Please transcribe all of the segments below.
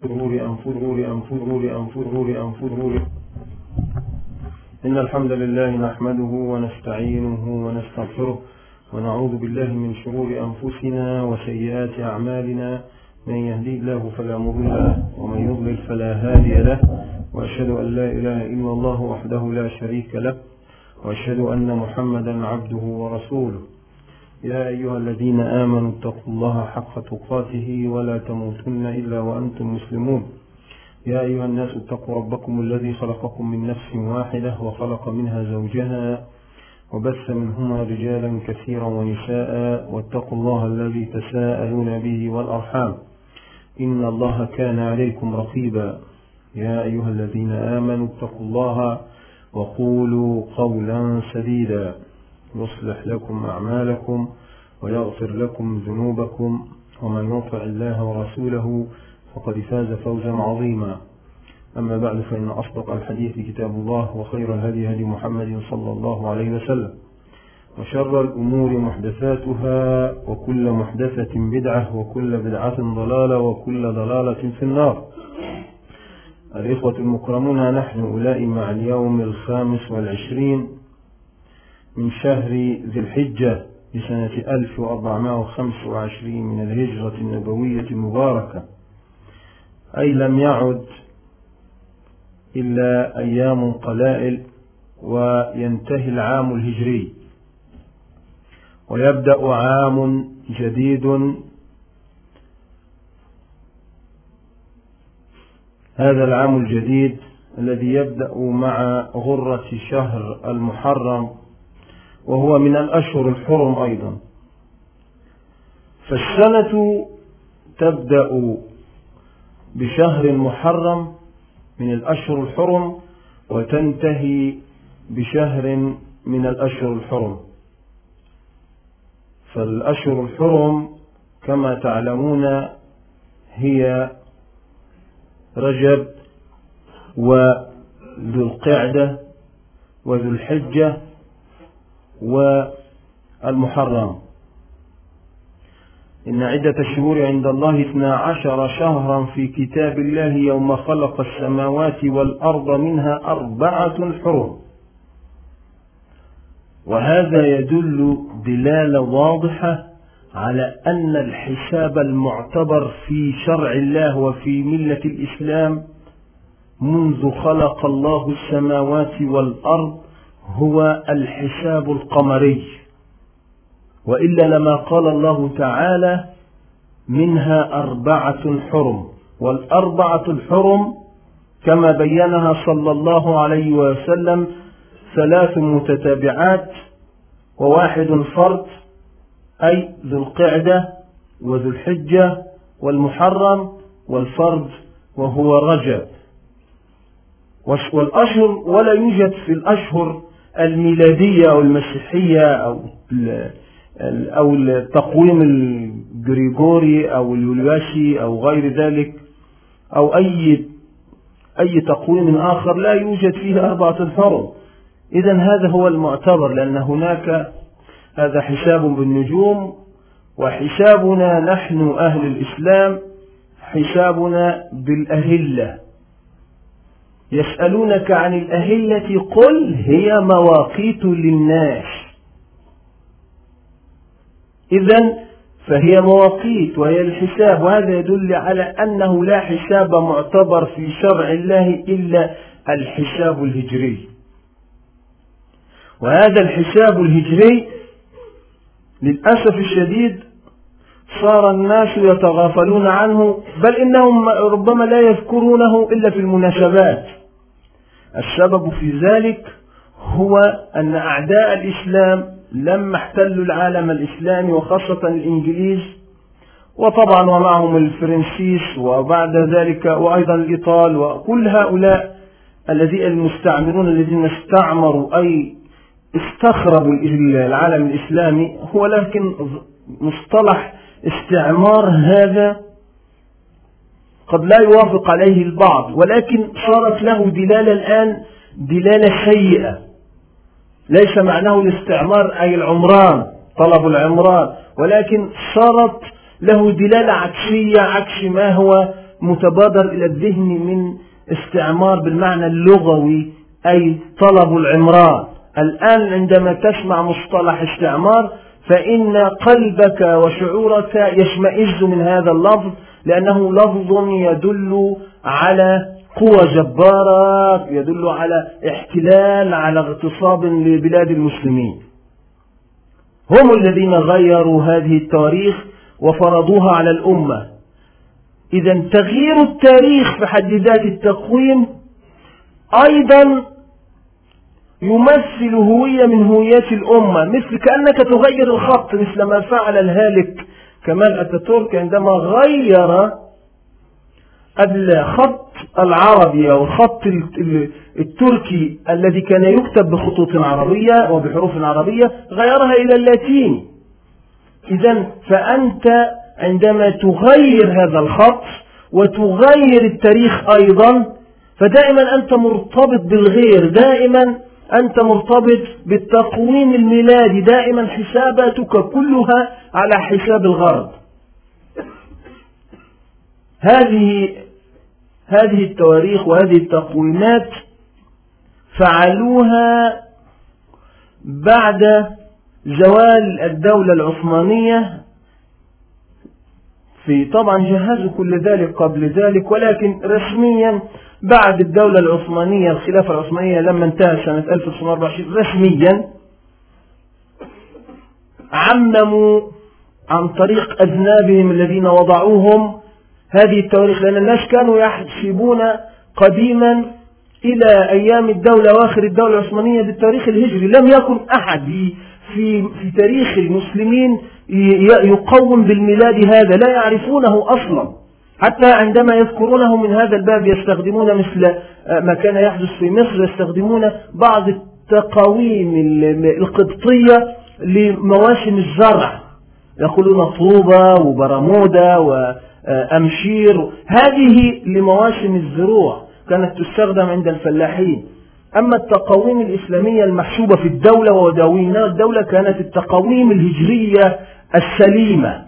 إن الحمد لله نحمده ونستعينه ونستغفره ونعوذ بالله من شرور أنفسنا وسيئات أعمالنا. من يهدي الله فلا مضل له ومن يضلل فلا هادي له، وأشهد أن لا إله إلا الله وحده لا شريك له، وأشهد أن محمدا عبده ورسوله. يا أيها الذين آمنوا اتقوا الله حق تقاته ولا تموتن إلا وأنتم مسلمون. يا أيها الناس اتقوا ربكم الذي خلقكم من نفس واحدة وخلق منها زوجها وبث منهما رجالا كثيرا ونساء، واتقوا الله الذي تساءلون به والأرحام إن الله كان عليكم رقيبا. يا أيها الذين آمنوا اتقوا الله وقولوا قولا سديدا يصلح لكم أعمالكم ويغفر لكم ذنوبكم، ومن يطع الله ورسوله فقد فاز فوزا عظيما. أما بعد، فإن أصدق الحديث كتاب الله، وخير الهدي هدي محمد صلى الله عليه وسلم، وشر الأمور محدثاتها، وكل محدثة بدعة، وكل بدعة ضلالة، وكل ضلالة في النار. الإخوة المكرمون، نحن أولئك مع اليوم 25 من شهر ذي الحجة لسنة 1425 من الهجرة النبوية المباركة، أي لم يعد إلا أيام قلائل وينتهي العام الهجري ويبدأ عام جديد. هذا العام الجديد الذي يبدأ مع غرة شهر المحرم، وهو من الأشهر الحرم أيضا. فالسنة تبدأ بشهر المحرم من الأشهر الحرم وتنتهي بشهر من الأشهر الحرم. فالأشهر الحرم كما تعلمون هي رجب وذو القعدة وذو الحجة والمحرم. إن عدة الشهور عند الله 12 شهرا في كتاب الله يوم خلق السماوات والأرض منها 4 حرم. وهذا يدل دلالة واضحة على أن الحساب المعتبر في شرع الله وفي ملة الإسلام منذ خلق الله السماوات والأرض هو الحساب القمري، وإلا لما قال الله تعالى منها 4 حرم. والأربعة الحرم كما بينها صلى الله عليه وسلم 3 متتابعات و1 فرد، أي ذو القعدة وذو الحجة والمحرم، والفرد وهو رجب. والأشهر ولا يوجد في الأشهر الميلادية أو المسيحية أو التقويم الجريجوري أو اليولياشي أو غير ذلك، أو أي تقويم آخر لا يوجد فيه 4 حرم. إذن هذا هو المعتبر، لأن هناك هذا حساب بالنجوم، وحسابنا نحن أهل الإسلام حسابنا بالأهلة. يسألونك عن الأهلة قل هي مواقيت للناس. إذن فهي مواقيت وهي الحساب، وهذا يدل على أنه لا حساب معتبر في شرع الله إلا الحساب الهجري. وهذا الحساب الهجري للأسف الشديد صار الناس يتغافلون عنه، بل إنهم ربما لا يذكرونه إلا في المناسبات. السبب في ذلك هو أن أعداء الإسلام لما احتلوا العالم الإسلامي وخاصة الإنجليز، وطبعا ومعهم الفرنسيس وبعد ذلك وأيضا الإيطال، وكل هؤلاء المستعمرون الذين استعمروا أي استخربوا العالم الإسلامي. هو لكن مصطلح استعمار هذا قد لا يوافق عليه البعض، ولكن صارت له دلالة الآن دلالة سيئة. ليس معناه الاستعمار أي العمران، طلب العمران، ولكن صارت له دلالة عكسية عكس ما هو متبادر إلى الذهن من استعمار بالمعنى اللغوي، أي طلب العمران. الآن عندما تسمع مصطلح استعمار فإن قلبك وشعورك يشمئز من هذا اللفظ، لأنه لفظ يدل على قوة جبارة، يدل على احتلال، على اغتصاب لبلاد المسلمين. هم الذين غيروا هذه التواريخ وفرضوها على الأمة. إذا تغيير التاريخ في حد ذات التقويم أيضا يمثل هوية من هويات الأمة، مثل كأنك تغير الخط، مثل ما فعل الهالك كمال أتاتورك عندما غير الخط العربي أو الخط التركي الذي كان يكتب بخطوط عربية وبحروف عربية، غيرها إلى اللاتيني. إذن فأنت عندما تغير هذا الخط وتغير التاريخ أيضا، فدائما أنت مرتبط بالغير، دائما أنت مرتبط بالتقويم الميلادي، دائما حساباتك كلها على حساب الغرب. هذه التواريخ وهذه التقويمات فعلوها بعد زوال الدولة العثمانية، طبعا جهزوا كل ذلك قبل ذلك، ولكن رسميا بعد الدولة العثمانية، الخلافة العثمانية لما انتهى سنة 1924 رسميا، عمموا عن طريق أذنابهم الذين وضعوهم هذه التواريخ، لأن الناس كانوا يحسبون قديما إلى أيام الدولة وآخر الدولة العثمانية بالتاريخ الهجري. لم يكن أحد في تاريخ المسلمين يقوم بالميلاد هذا، لا يعرفونه أصلا. حتى عندما يذكرونه من هذا الباب يستخدمون مثل ما كان يحدث في مصر، يستخدمون بعض التقاويم القبطية لمواسم الزرع، يقولون طوبة وبرمودا وأمشير، هذه لمواسم الزروع كانت تستخدم عند الفلاحين. أما التقاويم الإسلامية المحسوبة في الدولة ودواوين الدولة كانت التقاويم الهجرية السليمة.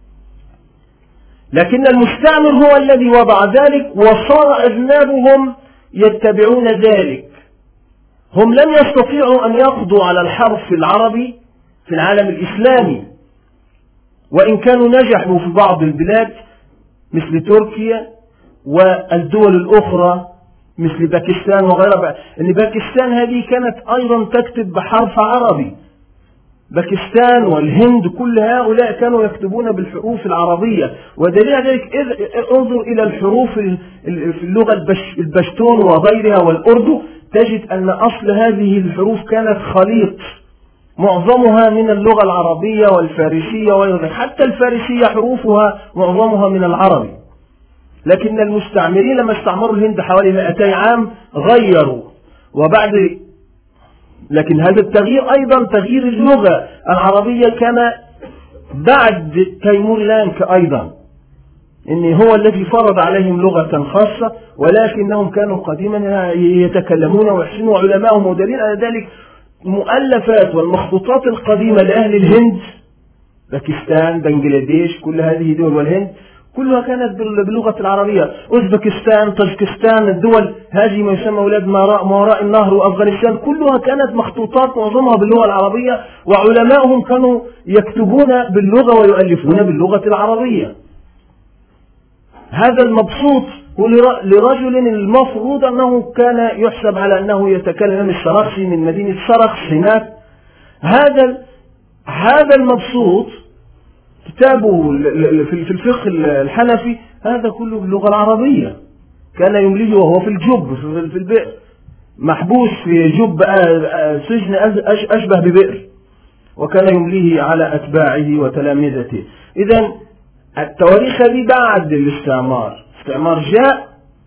لكن المستعمر هو الذي وضع ذلك، وصار أذنابهم يتبعون ذلك. هم لم يستطيعوا أن يقضوا على الحرف العربي في العالم الإسلامي، وإن كانوا نجحوا في بعض البلاد مثل تركيا والدول الأخرى مثل باكستان وغيرها. إن باكستان هذه كانت أيضا تكتب بحرف عربي، باكستان والهند كل هؤلاء كانوا يكتبون بالحروف العربية. ودليل ذلك انظر إلى الحروف في اللغة البشتون وغيرها والأردو، تجد أن أصل هذه الحروف كانت خليط، معظمها من اللغة العربية والفارسية وغيرها، حتى الفارسية حروفها معظمها من العربي. لكن المستعمرين لما استعمروا الهند حوالي 200 عام غيروا، لكن هذا التغيير أيضا تغيير اللغة العربية كان بعد تيمور لانك أيضا، إن هو الذي فرض عليهم لغة خاصة، ولكنهم كانوا قديما يتكلمون ويحسنوا علماءهم. ودليل على ذلك مؤلفات والمخطوطات القديمة لأهل الهند، باكستان، بنغلاديش، كل هذه دول والهند كلها كانت باللغة العربية. أوزبكستان، طاجكستان، الدول هذه ما يسمى أولاد ما وراء النهر وأفغانستان كلها كانت مخطوطات معظمها باللغة العربية، وعلماؤهم كانوا يكتبون باللغة ويؤلفون باللغة العربية. هذا المبسوط هو لرجل المفروض أنه كان يحسب على أنه يتكلم السرخسي من مدينة سرخس هناك. هذا المبسوط كتابه في الفقه الحنفي هذا كله باللغة العربية، كان يمليه وهو في الجب في البئر، محبوس في جب سجن أشبه ببئر، وكان يمليه على أتباعه وتلامذته. إذن التواريخ هذه بعد الاستعمار جاء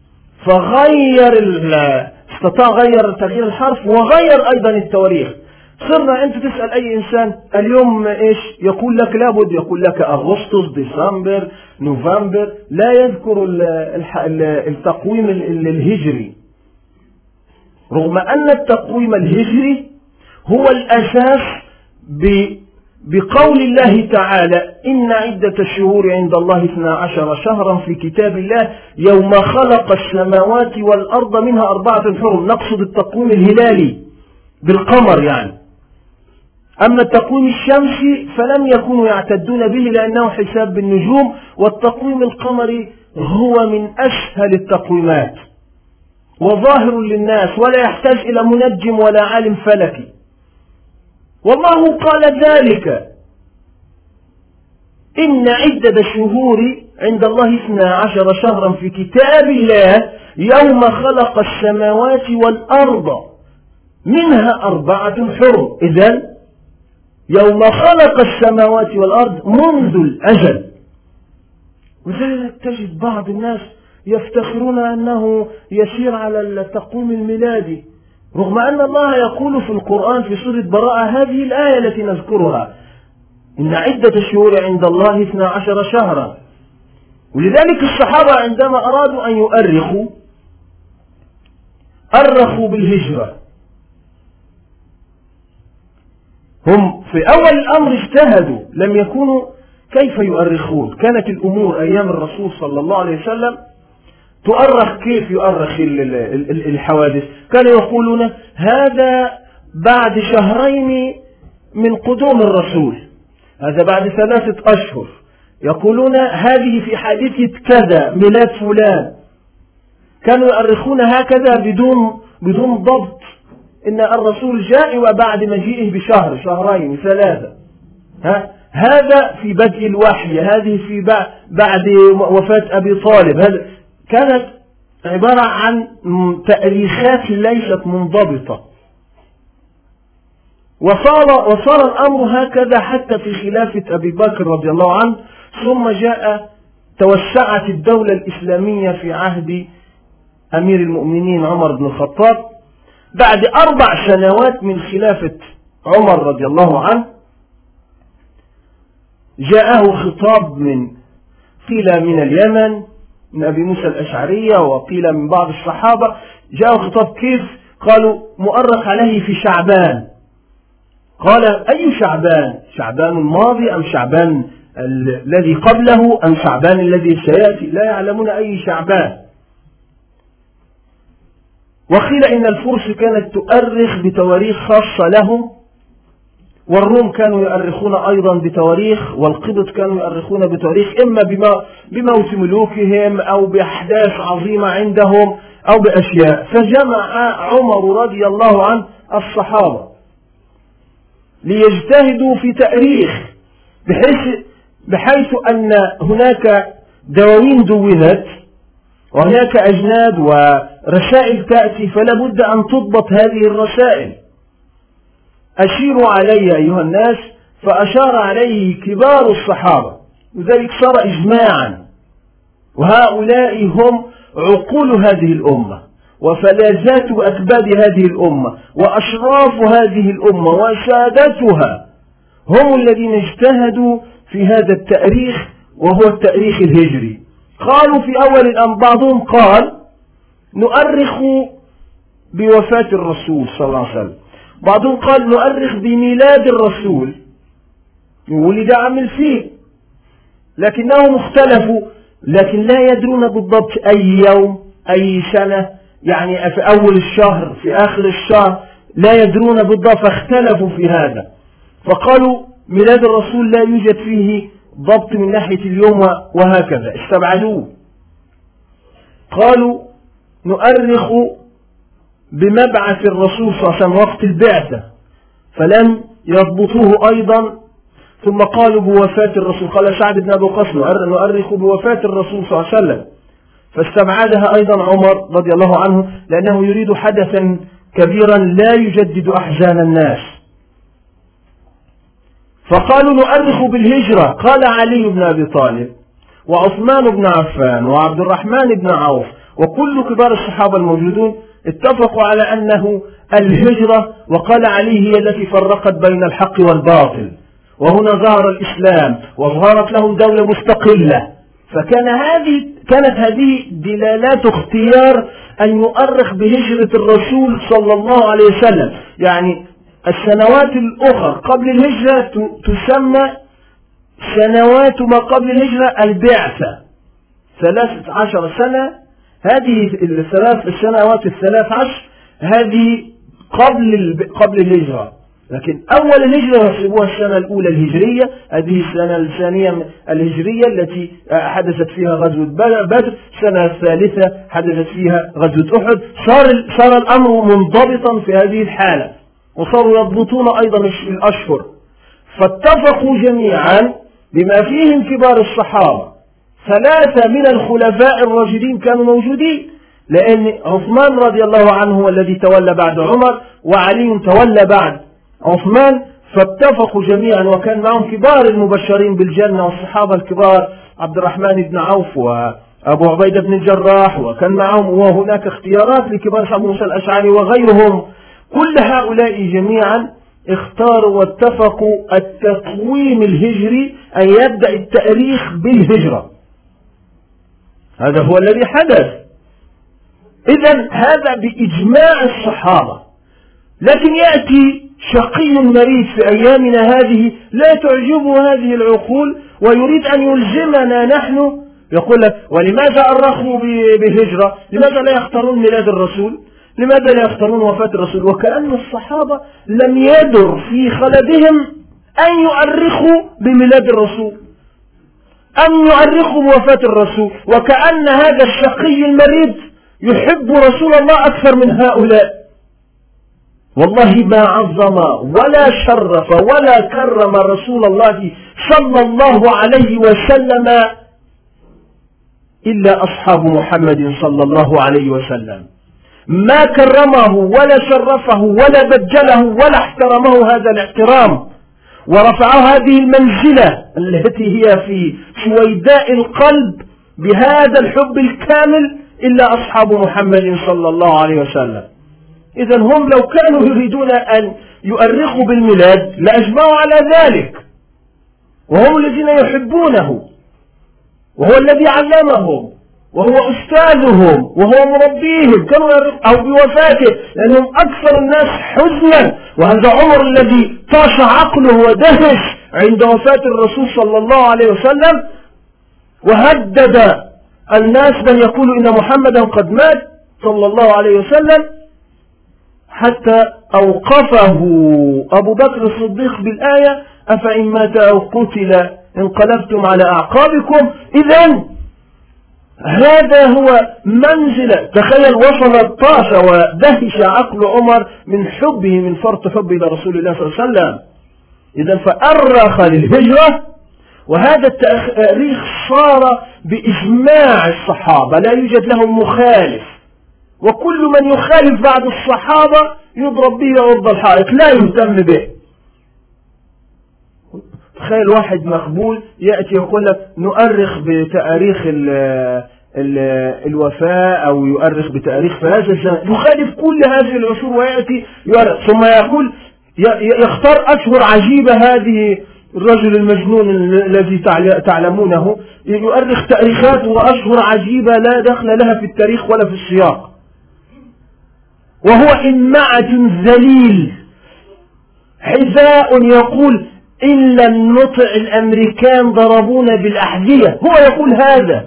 استطاع غير تغيير الحرف وغير أيضا التواريخ. صرنا أنت تسأل أي إنسان اليوم إيش يقول لك، لابد يقول لك أغسطس، ديسمبر، نوفمبر، لا يذكر التقويم الهجري، رغم أن التقويم الهجري هو الأساس بقول الله تعالى إن عدة الشهور عند الله 12 شهرا في كتاب الله يوم خلق السماوات والأرض منها 4 حرم. نقصد التقويم الهلالي بالقمر يعني. أما التقويم الشمسي فلم يكونوا يعتدون به لأنه حساب بالنجوم، والتقويم القمري هو من أسهل التقويمات وظاهر للناس ولا يحتاج إلى منجم ولا عالم فلكي. والله قال ذلك إن عدة الشهور عند الله 12 شهرا في كتاب الله يوم خلق السماوات والأرض منها 4 حرم. إذن يوم خلق السماوات والأرض منذ الأزل. وذلك تجد بعض الناس يفتخرون أنه يسير على التقويم الميلادي، رغم أن الله يقول في القرآن في سورة براءة هذه الآية التي نذكرها إن عدة الشهور عند الله 12 شهرا. ولذلك الصحابة عندما أرادوا أن يؤرخوا أرخوا بالهجرة. هم في أول الأمر اجتهدوا، لم يكونوا كيف يؤرخون. كانت الأمور أيام الرسول صلى الله عليه وسلم تؤرخ كيف يؤرخ الحوادث. كانوا يقولون هذا بعد 2 شهرين من قدوم الرسول، هذا بعد 3 أشهر. يقولون هذه في حادثة كذا ميلاد فلان. كانوا يؤرخون هكذا بدون ضبط، إن الرسول جاء وبعد مجيئه ب1 2 3. هذا في بدء الوحي، هذه في بعد وفاة أبي طالب. هذا كانت عبارة عن تأريخات ليست منضبطة. وصار الأمر هكذا حتى في خلافة أبي بكر رضي الله عنه، ثم توسعت الدولة الإسلامية في عهد أمير المؤمنين عمر بن الخطاب. بعد 4 سنوات من خلافة عمر رضي الله عنه جاءه خطاب قيل من اليمن من أبي موسى الأشعرية، وقيل من بعض الصحابة. جاءه خطاب كيف؟ قالوا مؤرخ عليه في شعبان. قال أي شعبان؟ شعبان الماضي أم شعبان الذي قبله أم شعبان الذي سيأتي؟ لا يعلمون أي شعبان. وقيل إن الفرس كانت تؤرخ بتواريخ خاصة لهم، والروم كانوا يؤرخون أيضا بتواريخ، والقبط كانوا يؤرخون بتواريخ إما بموت ملوكهم أو بأحداث عظيمة عندهم أو بأشياء. فجمع عمر رضي الله عنه الصحابة ليجتهدوا في تأريخ، بحيث أن هناك دواوين دونت وهناك أجناد ورسائل تأتي، فلا بد أن تضبط هذه الرسائل. أشيروا علي أيها الناس، فأشار عليه كبار الصحابة، وذلك صار إجماعا. وهؤلاء هم عقول هذه الأمة وفلذات أكباد هذه الأمة وأشراف هذه الأمة وسادتها، هم الذين اجتهدوا في هذا التأريخ، وهو التأريخ الهجري. قالوا في أول الأمر بعضهم قال نؤرخ بوفاة الرسول صلى الله عليه وسلم، بعضهم قال نؤرخ بميلاد الرسول ولد عام الفيل، لكنهم اختلفوا، لكن لا يدرون بالضبط أي يوم أي سنة، يعني في أول الشهر في آخر الشهر لا يدرون بالضبط، فاختلفوا في هذا. فقالوا ميلاد الرسول لا يوجد فيه ضبط من ناحية اليوم، وهكذا استبعدوه. قالوا نؤرخ بمبعث الرسول صلى الله عليه وسلم وقت البعثة، فلم يضبطوه أيضا. ثم قالوا بوفاة الرسول، قال سعد بن أبي وقاص نؤرخ بوفاة الرسول صلى الله عليه وسلم، فاستبعدها أيضا عمر رضي الله عنه، لأنه يريد حدثا كبيرا لا يجدد أحزان الناس. فقالوا نؤرخ بالهجرة، قال علي بن أبي طالب وعثمان بن عفان وعبد الرحمن بن عوف وكل كبار الصحابة الموجودون اتفقوا على أنه الهجرة، وقال علي هي التي فرقت بين الحق والباطل، وهنا ظهر الإسلام وظهرت له دولة مستقلة. كانت هذه دلالات اختيار أن يؤرخ بهجرة الرسول صلى الله عليه وسلم، يعني السنوات الأخرى قبل الهجرة تسمى سنوات ما قبل الهجرة البعثة، 13 سنة. هذه السنوات 13 هذه قبل الهجرة، لكن أول الهجرة يحسبوها السنة الأولى الهجرية. هذه السنة الثانية الهجرية التي حدثت فيها غزوة بدر، السنة الثالثة حدثت فيها غزوة أحد. صار الأمر منضبطا في هذه الحالة، وصاروا يضبطون أيضا الأشهر. فاتفقوا جميعا بما فيهم كبار الصحابة، 3 من الخلفاء الراشدين كانوا موجودين، لأن عثمان رضي الله عنه هو الذي تولى بعد عمر، وعلي تولى بعد عثمان. فاتفقوا جميعا، وكان معهم كبار المبشرين بالجنة والصحابة الكبار، عبد الرحمن بن عوف وأبو عبيدة بن الجراح، وكان معهم وهناك اختيارات لكبار أبو موسى الأشعري وغيرهم. كل هؤلاء جميعا اختاروا واتفقوا التقويم الهجري، أن يبدأ التاريخ بالهجرة. هذا هو الذي حدث. إذن هذا بإجماع الصحابة. لكن يأتي شقي مريض في أيامنا هذه لا تعجبه هذه العقول، ويريد أن يلزمنا نحن، يقول لك: ولماذا أرخوا بهجرة؟ لماذا لا يختارون ميلاد الرسول؟ لماذا لا يختارون وفاة الرسول؟ وكأن الصحابة لم يدر في خلدهم أن يؤرخوا بميلاد الرسول، أن يؤرخوا بوفاة الرسول، وكأن هذا الشقي المريض يحب رسول الله أكثر من هؤلاء. والله ما عظم ولا شرف ولا كرم رسول الله صلى الله عليه وسلم إلا أصحاب محمد صلى الله عليه وسلم. ما كرمه ولا شرفه ولا بجله ولا احترمه هذا الاحترام، ورفعه هذه المنزلة التي هي في سويداء القلب بهذا الحب الكامل إلا أصحاب محمد صلى الله عليه وسلم. إذن هم لو كانوا يريدون أن يؤرخوا بالميلاد لأجمعوا على ذلك، وهم الذين يحبونه، وهو الذي علمهم، وهو أستاذهم، وهو مربيهم، كانوا يؤرخوا أو بوفاته، لأنهم أكثر الناس حزنا. وهذا عمر الذي طاش عقله ودهش عند وفاة الرسول صلى الله عليه وسلم، وهدد الناس من يقول إن محمدا قد مات صلى الله عليه وسلم، حتى أوقفه أبو بكر الصديق بالآية: أفإن مات أو قتل انقلبتم على أعقابكم. إذن هذا هو منزلة. تخيل، وصل طاش ودهش عقل عمر من حبه، من فرط حبه إلى رسول الله صلى الله عليه وسلم. إذن فأرخ للهجرة، وهذا التاريخ صار بإجماع الصحابة، لا يوجد لهم مخالف، وكل من يخالف بعد الصحابة يضرب به عرض الحائط، لا يهتم به. تخيل واحد مقبول يأتي يقول لك: نؤرخ بتاريخ الوفاة، أو يؤرخ بتاريخ في هذا الزمن، يخالف كل هذه العصور ويأتي يؤرخ، ثم يقول يختار أشهر عجيبة. هذه الرجل المجنون الذي تعلمونه يؤرخ تاريخات وأشهر عجيبة لا دخل لها في التاريخ ولا في السياق، وهو إمعة ذليل، حذاء يقول: إن لم نطع الأمريكان ضربونا بالأحذية. هو يقول هذا،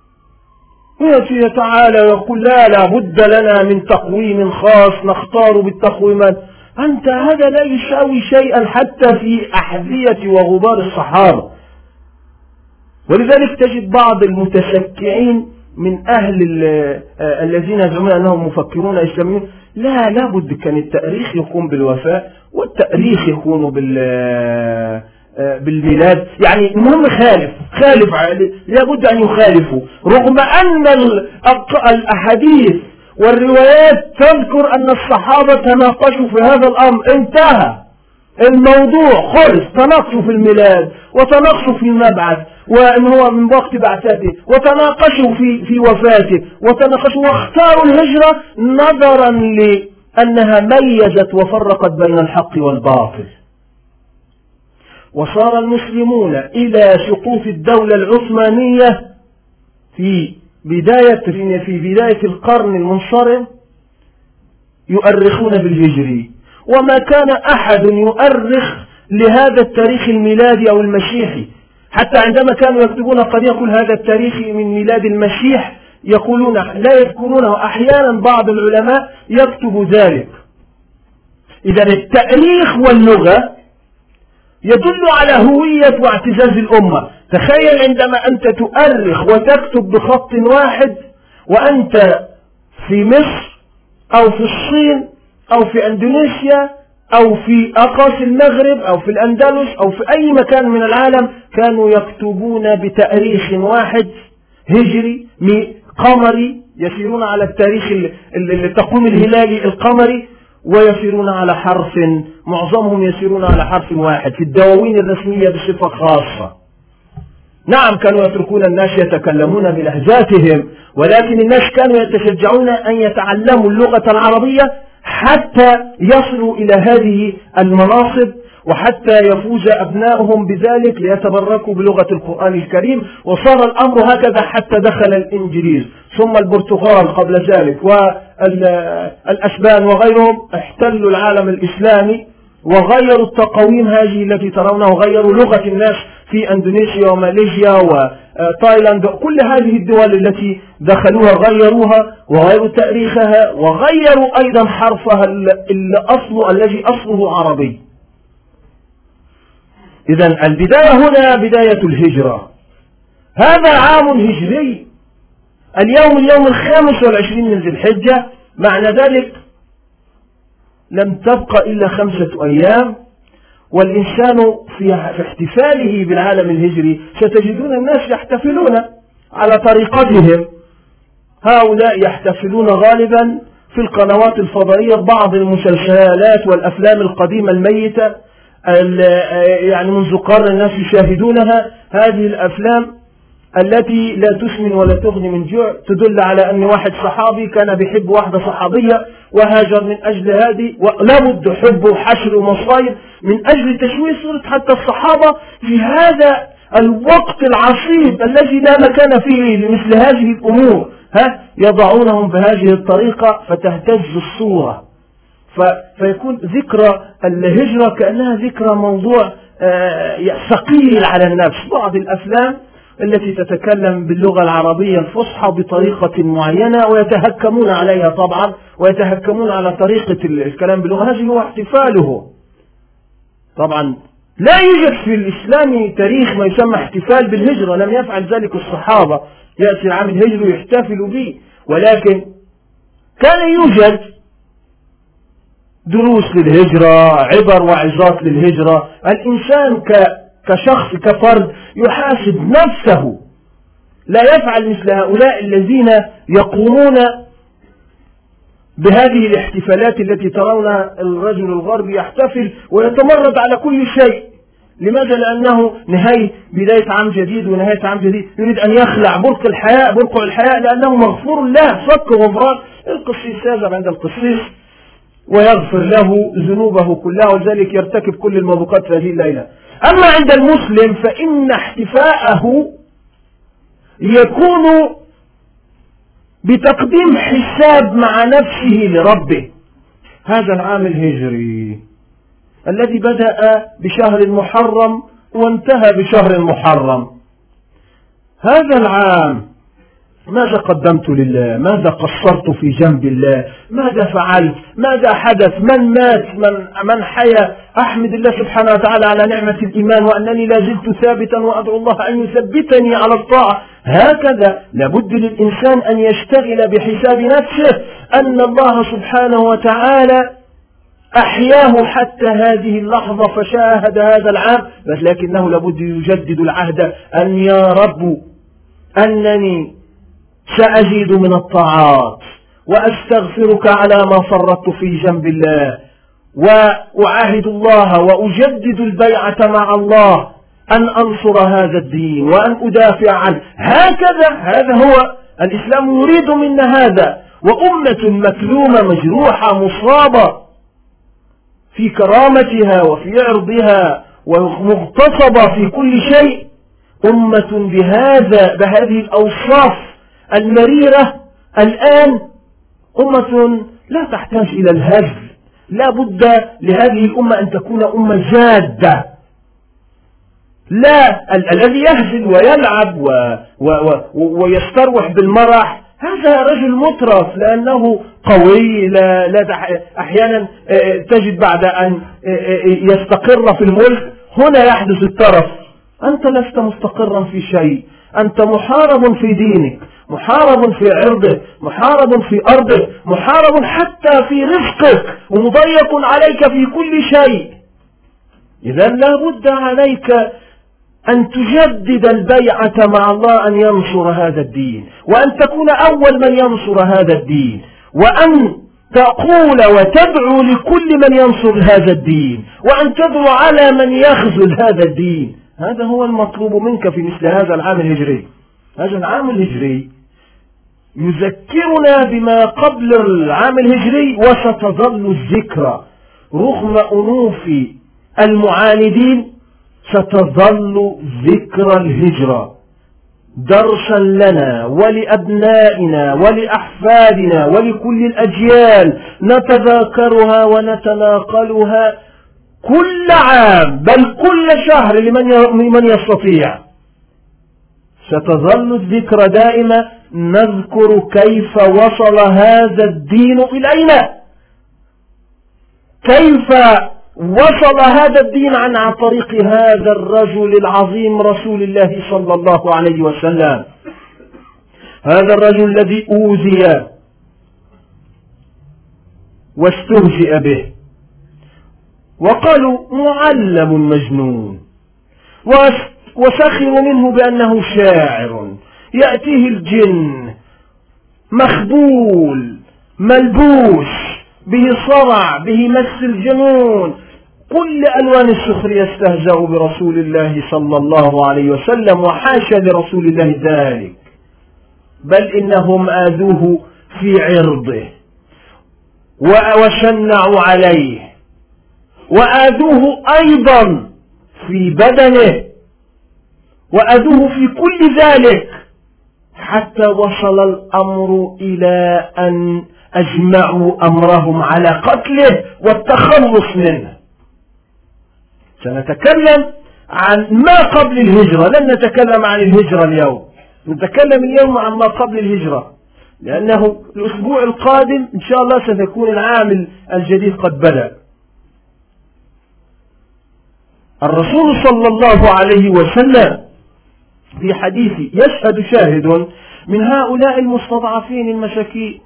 تعالى ويقول: لا بد لنا من تقويم خاص نختار بالتقويمات. أنت هذا لا يساوي شيئا حتى في أحذية وغبار الصحابة. ولذلك تجد بعض المتشكعين من أهل الذين يزعمون أنهم مفكرون إسلاميون: لا بد كان التاريخ يكون بالوفاة، والتاريخ يكون بالميلاد. يعني المهم خالف لابد أن يخالفوا، رغم أن الأحاديث والروايات تذكر أن الصحابة تناقشوا في هذا الأمر. انتهى الموضوع، خلص. تناقشوا في الميلاد، وتناقشوا في المبعث وإن هو من وقت بعثته، وتناقشوا في وفاته، وتناقشوا واختاروا الهجرة نظرا لأنها ميزت وفرقت بين الحق والباطل. وصار المسلمون إلى سقوط الدولة العثمانية في بداية القرن المنصرم يؤرخون بالهجري، وما كان أحد يؤرخ لهذا التاريخ الميلادي أو المسيحي. حتى عندما كانوا يكتبون قد يقول هذا التاريخ من ميلاد المسيح يقولون لا يذكرونه، أحيانا بعض العلماء يكتب ذلك. إذا التاريخ واللغة يدل على هوية واعتزاز الأمة. تخيل عندما أنت تؤرخ وتكتب بخط واحد وأنت في مصر أو في الصين أو في أندونيسيا أو في أقاصي المغرب أو في الأندلس أو في أي مكان من العالم، كانوا يكتبون بتاريخ واحد هجري قمري، يسيرون على التاريخ التقويم الهلالي القمري، ويسيرون على حرف، معظمهم يسيرون على حرف واحد في الدواوين الرسمية بصفة خاصة. نعم كانوا يتركون الناس يتكلمون بلهجاتهم، ولكن الناس كانوا يتشجعون أن يتعلموا اللغة العربية حتى يصلوا إلى هذه المناصب، وحتى يفوز أبنائهم بذلك ليتبركوا بلغة القرآن الكريم. وصار الأمر هكذا حتى دخل الإنجليز ثم البرتغال قبل ذلك والأسبان وغيرهم، احتلوا العالم الإسلامي وغيروا التقويم هذه التي ترونها، وغيروا لغة الناس في أندونيسيا وماليزيا وتايلاند. كل هذه الدول التي دخلوها غيروها وغيروا تاريخها وغيروا أيضا حرفها الذي أصله عربي. إذن البداية هنا بداية الهجرة. هذا عام هجري، اليوم 25 من ذي الحجة، معنى ذلك لم تبقى إلا 5 أيام، والإنسان في احتفاله بالعالم الهجري ستجدون الناس يحتفلون على طريقتهم. هؤلاء يحتفلون غالبا في القنوات الفضائية بعض المسلسلات والأفلام القديمة الميتة، يعني منذ قرن الناس يشاهدونها. هذه الأفلام التي لا تسمن ولا تغني من جوع، تدل على أن واحد صحابي كان بيحب واحدة صحابية وهاجر من أجل هذه، ولابد حب وحشر ومصايب من أجل تشويه صورة حتى الصحابة في هذا الوقت العصيب الذي لا مكان فيه لمثل هذه الأمور. يضعونهم بهذه الطريقة فتهتز الصورة، فيكون ذكرى الهجرة كأنها ذكرى موضوع ثقيل على النفس. بعض الأفلام التي تتكلم باللغة العربية الفصحى بطريقة معينة ويتهكمون عليها طبعا، ويتهكمون على طريقة الكلام باللغة، هذه هو احتفاله. طبعا لا يوجد في الإسلام تاريخ ما يسمى احتفال بالهجرة، لم يفعل ذلك الصحابة، يأتي العام الهجري ويحتفلوا به، ولكن كان يوجد دروس للهجرة، عبر وعظات للهجرة. الإنسان كشخص كفرد يحاسب نفسه، لا يفعل مثل هؤلاء الذين يقومون بهذه الاحتفالات التي ترون الرجل الغربي يحتفل ويتمرد على كل شيء. لماذا؟ لأنه نهاية بداية عام جديد ونهاية عام جديد، يريد أن يخلع برقع الحياء لأنه مغفور الله، صك غفران. القسيس يذهب عند القسيس ويغفر له ذنوبه كلها، ولذلك يرتكب كل الموبقات في هذه الليلة. أما عند المسلم فإن احتفاءه يكون بتقديم حساب مع نفسه لربه. هذا العام الهجري الذي بدأ بشهر المحرم وانتهى بشهر المحرم، هذا العام ماذا قدمت لله؟ ماذا قصرت في جنب الله؟ ماذا فعلت؟ ماذا حدث؟ من مات؟ من حيا؟ أحمد الله سبحانه وتعالى على نعمة الإيمان وأنني لا زلت ثابتا، وأدعو الله أن يثبتني على الطاعة. هكذا لابد للإنسان أن يشتغل بحساب نفسه أن الله سبحانه وتعالى أحياه حتى هذه اللحظة فشاهد هذا العام، لكنه لابد يجدد العهد أن يا رب أنني سأزيد من الطاعات وأستغفرك على ما فرطت في جنب الله، وأعاهد الله وأجدد البيعة مع الله أن أنصر هذا الدين وأن أدافع عنه. هذا هو الإسلام يريد منا هذا. وأمة مكلومة مجروحة مصابة في كرامتها وفي عرضها ومغتصبة في كل شيء، أمة بهذه الأوصاف المريرة الآن أمة لا تحتاج إلى الهزل، لا بد لهذه الأمة أن تكون أمة جادة. لا الذي يهزل ويلعب ويستروح بالمرح هذا رجل مترف، لأنه قوي. أحيانا تجد بعد أن يستقر في الملك هنا يحدث الترف. أنت لست مستقرا في شيء، أنت محارب في دينك، محارب في عرضه، محارب في أرضه، محارب حتى في رزقك، ومضيق عليك في كل شيء. إذا لا بد عليك أن تجدد البيعة مع الله أن ينصر هذا الدين، وأن تكون أول من ينصر هذا الدين، وأن تقول وتدعو لكل من ينصر هذا الدين، وأن تدعو على من يخذل هذا الدين. هذا هو المطلوب منك في مثل هذا العام الهجري. هذا العام الهجري يذكرنا بما قبل العام الهجري، وستظل الذكرى رغم أنوف المعاندين، ستظل ذكرى الهجرة درسا لنا ولأبنائنا ولأحفادنا ولكل الأجيال، نتذاكرها ونتناقلها كل عام بل كل شهر لمن يستطيع. ستظل الذكرى دائما، نذكر كيف وصل هذا الدين إلينا، كيف وصل هذا الدين عن طريق هذا الرجل العظيم رسول الله صلى الله عليه وسلم. هذا الرجل الذي أوذي واستهزئ به، وقالوا معلم مجنون، وسخروا منه بأنه شاعر يأتيه الجن مخبول ملبوس به صرع به مس الجنون، كل ألوان السخرية استهزأوا برسول الله صلى الله عليه وسلم، وحاشا لرسول الله ذلك، بل إنهم آذوه في عرضه وشنعوا عليه، وآذوه أيضا في بدنه، وآذوه في كل ذلك، حتى وصل الأمر إلى أن أجمعوا أمرهم على قتله والتخلص منه. سنتكلم عن ما قبل الهجرة، لن نتكلم عن الهجرة اليوم، نتكلم اليوم عن ما قبل الهجرة، لأنه الأسبوع القادم إن شاء الله سيكون العام الجديد قد بدأ. الرسول صلى الله عليه وسلم في حديث يشهد شاهد من هؤلاء المستضعفين المساكين،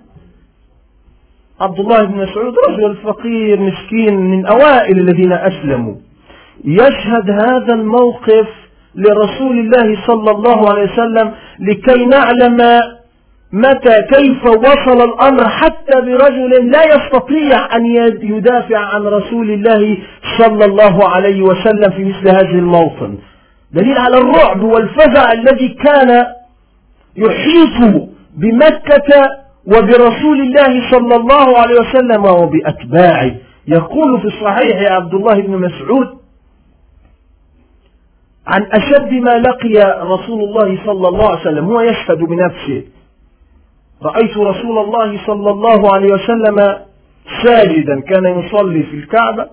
عبد الله بن مسعود رجل فقير مسكين من أوائل الذين أسلموا، يشهد هذا الموقف لرسول الله صلى الله عليه وسلم لكي نعلم كيف وصل الأمر حتى برجل لا يستطيع أن يدافع عن رسول الله صلى الله عليه وسلم في مثل هذه الموطن. دليل على الرعب والفزع الذي كان يحيط بمكة وبرسول الله صلى الله عليه وسلم وبأتباعه. يقول في الصحيح عبد الله بن مسعود عن أشد ما لقي رسول الله صلى الله عليه وسلم، هو يشهد بنفسه: رأيت رسول الله صلى الله عليه وسلم ساجدا، كان يصلي في الكعبة،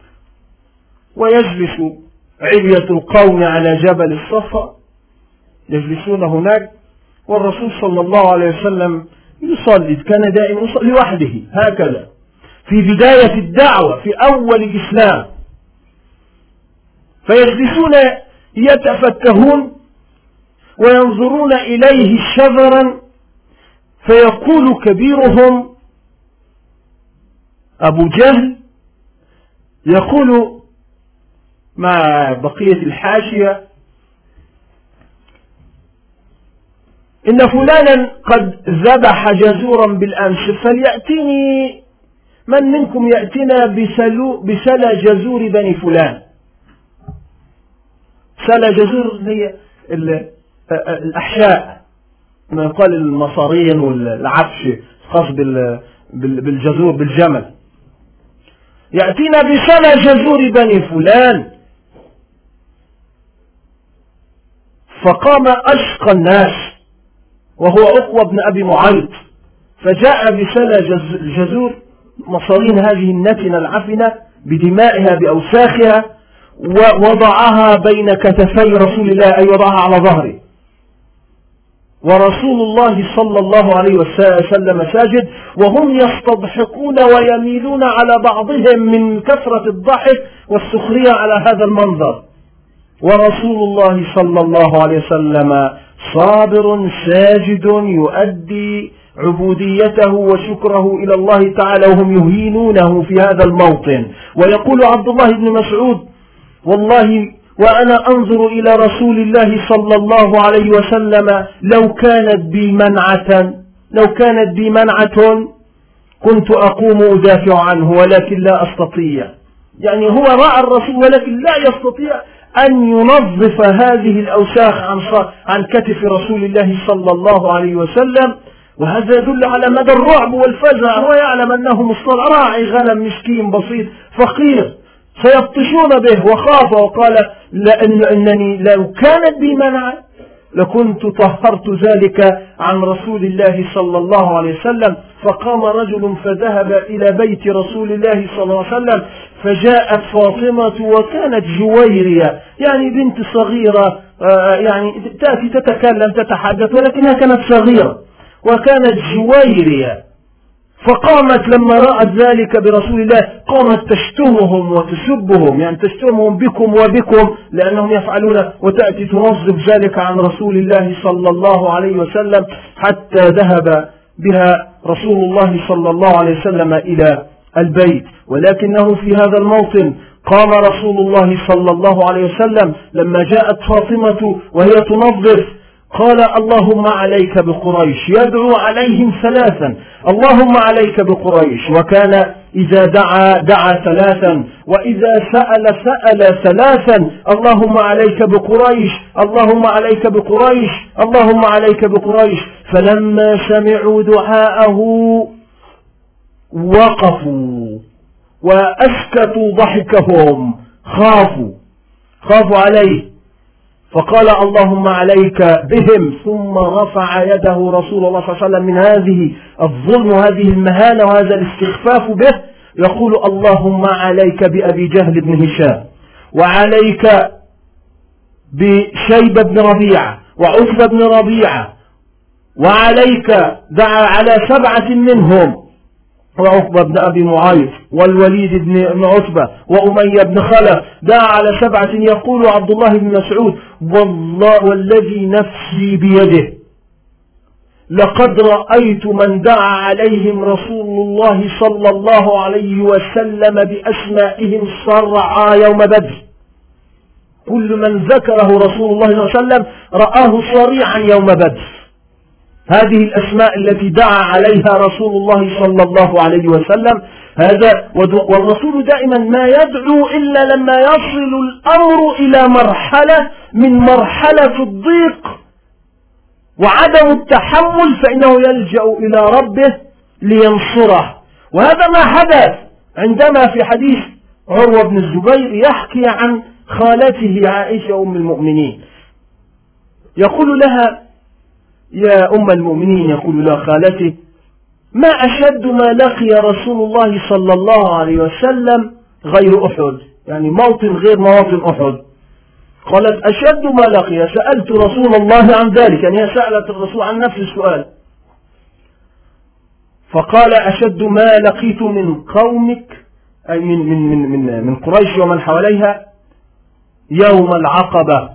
ويجلس علية القوم على جبل الصفا، يجلسون هناك، والرسول صلى الله عليه وسلم يصلي، كان دائما يصلي لوحده هكذا في بداية الدعوة في أول الإسلام، فيجلسون يتفكهون وينظرون إليه شذرا، فيقول كبيرهم أبو جهل يقول مع بقية الحاشية: إن فلانا قد ذبح جزورا بالأمس، فليأتني من منكم يأتنا بسلى جزور بني فلان. سلى جزور هي الأحشاء، ما يقال المصارين والعفش خاص بالجزور بالجمل. يأتينا بسلى جزور بني فلان. فقام أشقى الناس وهو عقبة بن أبي معيط، فجاء بسلى الجزور مصارين هذه النتنة العفنة بدمائها بأوساخها ووضعها بين كتفي رسول الله، أي وضعها على ظهره، ورسول الله صلى الله عليه وسلم ساجد، وهم يستضحكون ويميلون على بعضهم من كثرة الضحك والسخرية على هذا المنظر، ورسول الله صلى الله عليه وسلم صابر ساجد يؤدي عبوديته وشكره إلى الله تعالى، وهم يهينونه في هذا الموطن. ويقول عبد الله بن مسعود: والله وأنا أنظر إلى رسول الله صلى الله عليه وسلم لو كانت بي منعة كنت أقوم أدافع عنه ولكن لا أستطيع. يعني هو رأى الرسول ولكن لا يستطيع أن ينظف هذه الأوساخ عن كتف رسول الله صلى الله عليه وسلم. وهذا يدل على مدى الرعب والفزع. هو يعلم أنه مصطلع راعي غنم مسكين بسيط فقير سيبطشون به، وخاف وقال: إنني لو كانت بي منع لكنت طهرت ذلك عن رسول الله صلى الله عليه وسلم. فقام رجل فذهب إلى بيت رسول الله صلى الله عليه وسلم، فجاءت فاطمة وكانت جويرية، يعني بنت صغيرة، يعني تأتي تتكلم تتحدث ولكنها كانت صغيرة وكانت جويرية. فقامت لما رأت ذلك برسول الله قامت تشتمهم وتسبهم، يعني تشتمهم بكم وبكم لأنهم يفعلون، وتأتي تنظف ذلك عن رسول الله صلى الله عليه وسلم، حتى ذهب بها رسول الله صلى الله عليه وسلم إلى البيت. ولكنه في هذا الموطن قام رسول الله صلى الله عليه وسلم لما جاءت فاطمة وهي تنظف قال: اللهم عليك بقريش. يدعو عليهم ثلاثا: اللهم عليك بقريش. وكان إذا دعا ثلاثا، وإذا سأل ثلاثا: اللهم عليك بقريش، اللهم عليك بقريش، اللهم عليك بقريش. فلما سمعوا دعاءه وقفوا وأسكتوا ضحكهم، خافوا عليه، فقال: اللهم عليك بهم. ثم رفع يده رسول الله صلى الله عليه وسلم من هذه الظلم وهذه المهانة وهذا الاستخفاف به، يقول: اللهم عليك بأبي جهل بن هشام، وعليك بشيبة بن ربيعة وعتبة بن ربيعة، وعليك، دعا على 7 منهم، وعقبة بن أبي معيط والوليد بن عتبة وأمية بن خلف، دعا على 7. يقول عبد الله بن مسعود: والله والذي نفسي بيده لقد رأيت من دعا عليهم رسول الله صلى الله عليه وسلم بأسمائهم صرعا يوم بدر. كل من ذكره رسول الله صلى الله عليه وسلم رآه صريعا يوم بدر. هذه الأسماء التي دعا عليها رسول الله صلى الله عليه وسلم. هذا والرسول دائما ما يدعو إلا لما يصل الأمر إلى مرحلة من مرحلة الضيق وعدم التحمل، فإنه يلجأ إلى ربه لينصره. وهذا ما حدث عندما في حديث عروة بن الزبير يحكي عن خالته عائشة أم المؤمنين، يقول لها: يا أم المؤمنين، يقول لها خالته: ما أشد ما لقي رسول الله صلى الله عليه وسلم غير أحد، يعني موطن غير مواطن أحد. قالت: أشد ما لقي، سألت رسول الله عن ذلك، يعني هي سألت الرسول عن نفس السؤال. فقال: أشد ما لقيت من قومك، أي من قريش ومن حواليها، يوم العقبة،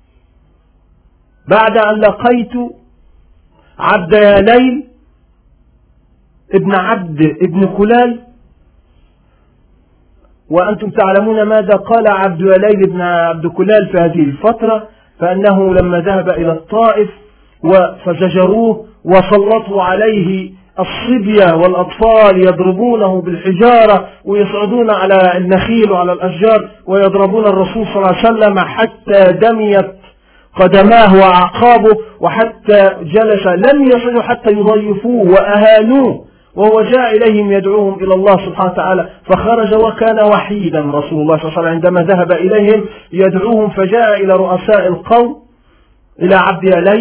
بعد أن لقيت عبد ياليل ابن عبد ابن كلال. وأنتم تعلمون ماذا قال عبد ياليل ابن عبد كلال في هذه الفترة، فأنه لما ذهب إلى الطائف فزجروه وسلطوا عليه الصبية والأطفال يضربونه بالحجارة ويصعدون على النخيل وعلى الأشجار ويضربون الرسول صلى الله عليه وسلم حتى دميت قدماه وأعقابه، وحتى جلس لم يصلوا حتى يضيفوه وأهانوه، وهو جاء إليهم يدعوهم إلى الله سبحانه وتعالى. فخرج وكان وحيدا رسول الله صلى الله عليه وسلم عندما ذهب إليهم يدعوهم، فجاء إلى رؤساء القوم إلى عبد ياليل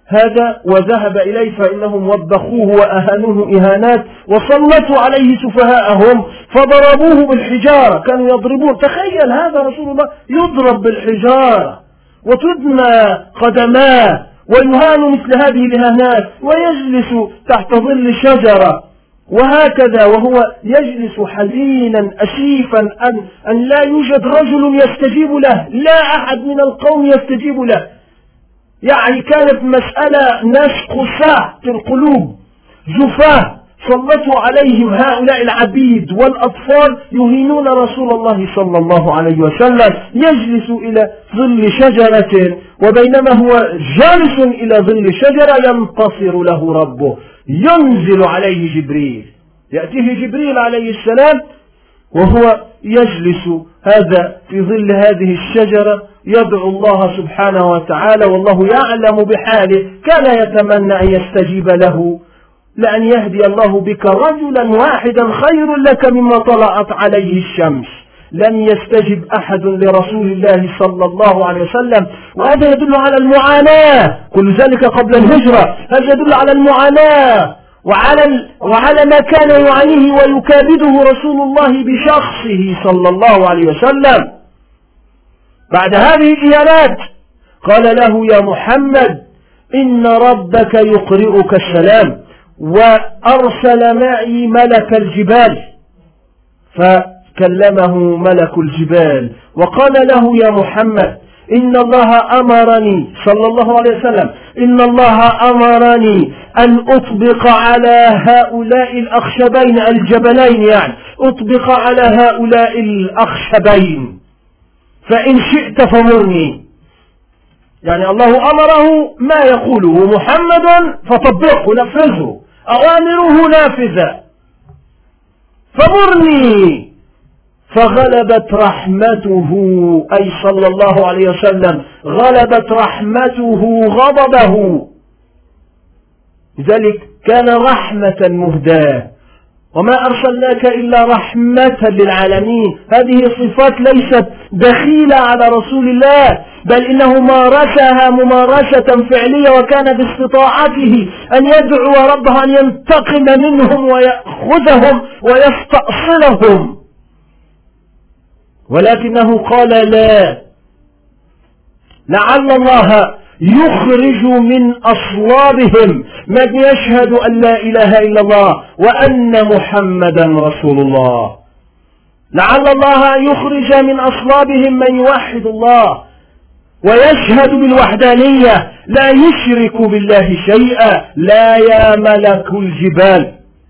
هذا وذهب إليه فإنهم وبخوه وأهانوه إهانات وسلطوا عليه سفهاءهم فضربوه بالحجارة. كانوا يضربون، تخيل هذا رسول الله يضرب بالحجارة وتدمى قدماه ويهان مثل هذه الإهانات ويجلس تحت ظل شجرة وهكذا وهو يجلس حزينا أسيفا أن لا يوجد رجل يستجيب له، لا أحد من القوم يستجيب له. يعني كانت مسألة ناس قساة في القلوب جفاه، سلطوا عليهم هؤلاء العبيد والأطفال يهينون رسول الله صلى الله عليه وسلم. يجلس إلى ظل شجرة وبينما هو جالس إلى ظل شجرة ينتصر له ربه، ينزل عليه جبريل، يأتيه جبريل عليه السلام وهو يجلس هذا في ظل هذه الشجرة يدعو الله سبحانه وتعالى والله يعلم بحاله. كان يتمنى أن يستجيب له، لأن يهدي الله بك رجلا واحدا خير لك مما طلعت عليه الشمس. لم يستجب أحد لرسول الله صلى الله عليه وسلم، وهذا يدل على المعاناة، كل ذلك قبل الهجرة. هذا يدل على المعاناة وعلى ما كان يعانيه ويكابده رسول الله بشخصه صلى الله عليه وسلم. بعد هذه الإهانات قال له يا محمد إن ربك يقرئك السلام، وأرسل معي ملك الجبال، فكلمه ملك الجبال وقال له يا محمد إن الله أمرني صلى الله عليه وسلم إن الله أمرني أن أطبق على هؤلاء الأخشبين الجبلين، يعني أطبق على هؤلاء الأخشبين فإن شئت فمرني. يعني الله أمره ما يقوله محمد فطبقه نفذه، أوامره نافذة، فمرني. فغلبت رحمته أي صلى الله عليه وسلم غلبت رحمته غضبه، لذلك كان رحمة مهداة وما أرسلناك إلا رحمة للعالمين. هذه صفات ليست دخيلة على رسول الله، بل إنه مارسها ممارسة فعلية، وكان باستطاعته أن يدعو ربه أن ينتقم منهم ويأخذهم ويستأصلهم، ولكنه قال لا، لعل الله يخرج من أصلابهم من يشهد أن لا إله إلا الله وأن محمدا رسول الله. لعل الله يخرج من أصلابهم من يوحد الله ويشهد بالوحدانية لا يشرك بالله شيئا، لا يا ملك الجبال،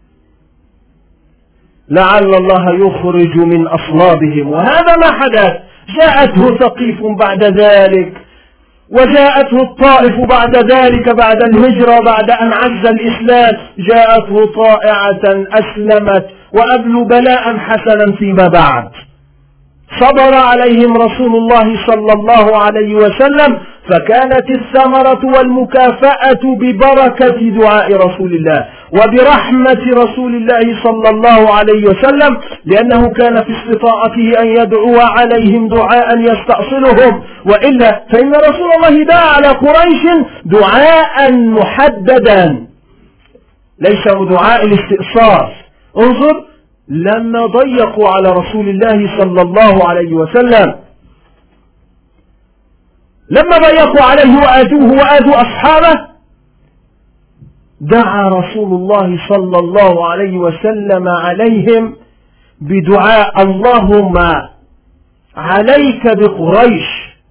لعل الله يخرج من أصلابهم. وهذا ما حدث. جاءته ثقيف بعد ذلك، وجاءته الطائف بعد ذلك بعد الهجرة بعد أن عز الإسلام، جاءته طائعة أسلمت وأبلوا بلاء حسنا فيما بعد. صبر عليهم رسول الله صلى الله عليه وسلم، فكانت الثمرة والمكافأة ببركة دعاء رسول الله وبرحمة رسول الله صلى الله عليه وسلم، لأنه كان في استطاعته أن يدعو عليهم دعاء يستأصلهم، وإلا فإن رسول الله دعا على قريش دعاء محددا ليس دعاء الاستئصال. انظر لما ضيقوا على رسول الله صلى الله عليه وسلم، لما ضيقوا عليه وآذوه وآذوا أصحابه، دعا رسول الله صلى الله عليه وسلم عليهم بدعاء اللهم عليك بقريش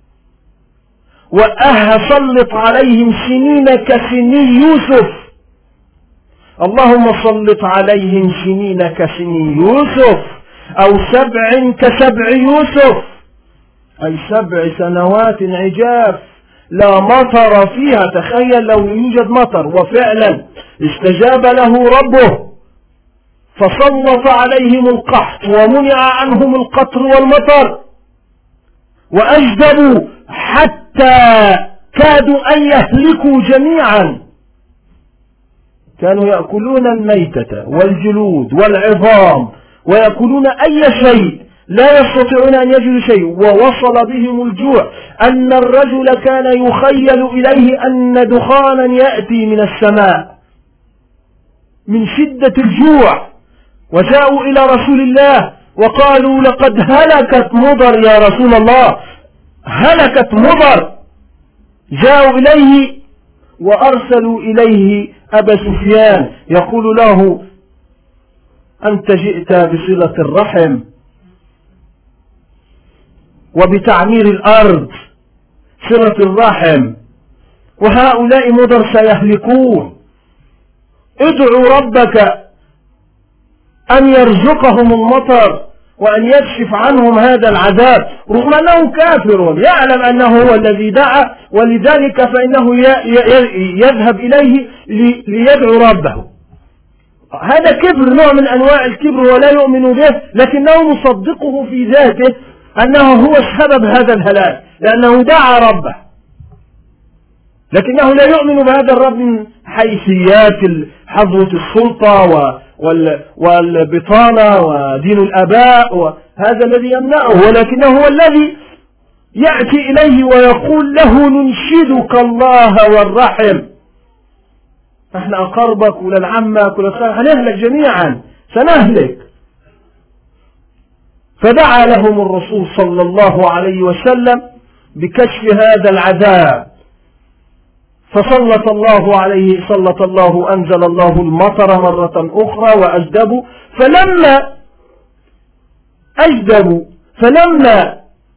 سلط عليهم سنين كسني يوسف، اللهم سلط عليهم سنين كسني يوسف أو 7 كسبع يوسف، أي 7 سنوات عجاف لا مطر فيها. تخيل لو يوجد مطر، وفعلا استجاب له ربه فسلط عليهم القحط ومنع عنهم القطر والمطر، وأجدبوا حتى كادوا أن يهلكوا جميعا. كانوا يأكلون الميتة والجلود والعظام ويأكلون أي شيء لا يستطيعون أن يجدوا شيء، ووصل بهم الجوع أن الرجل كان يخيل إليه أن دخانا يأتي من السماء من شدة الجوع، وجاءوا إلى رسول الله وقالوا لقد هلكت مضر يا رسول الله، هلكت مضر. جاءوا إليه وأرسلوا إليه أبا سفيان يقول له أنت جئت بصلة الرحم وبتعمير الأرض، صلة الرحم، وهؤلاء مضر سيهلكون، ادعوا ربك أن يرزقهم المطر وأن يكشف عنهم هذا العذاب، رغم أنه كافر يعلم أنه هو الذي دعا، ولذلك فإنه يذهب إليه ليدعو ربه. هذا كبر، نوع من أنواع الكبر، ولا يؤمن به، لكنه مصدقه في ذاته أنه هو سبب هذا الهلاك لأنه دعا ربه، لكنه لا يؤمن بهذا الرب من حيثيات حظوة السلطة والبطانة ودين الآباء، وهذا الذي يمنعه، ولكنه هو الذي يأتي إليه ويقول له ننشدك الله والرحم، احنا أقربك ولا العمك ولا الخير هنهلك جميعا، سنهلك. فدعا لهم الرسول صلى الله عليه وسلم بكشف هذا العذاب، فسلط الله عليه، أنزل الله المطر مرة أخرى وأجدبوا، فلما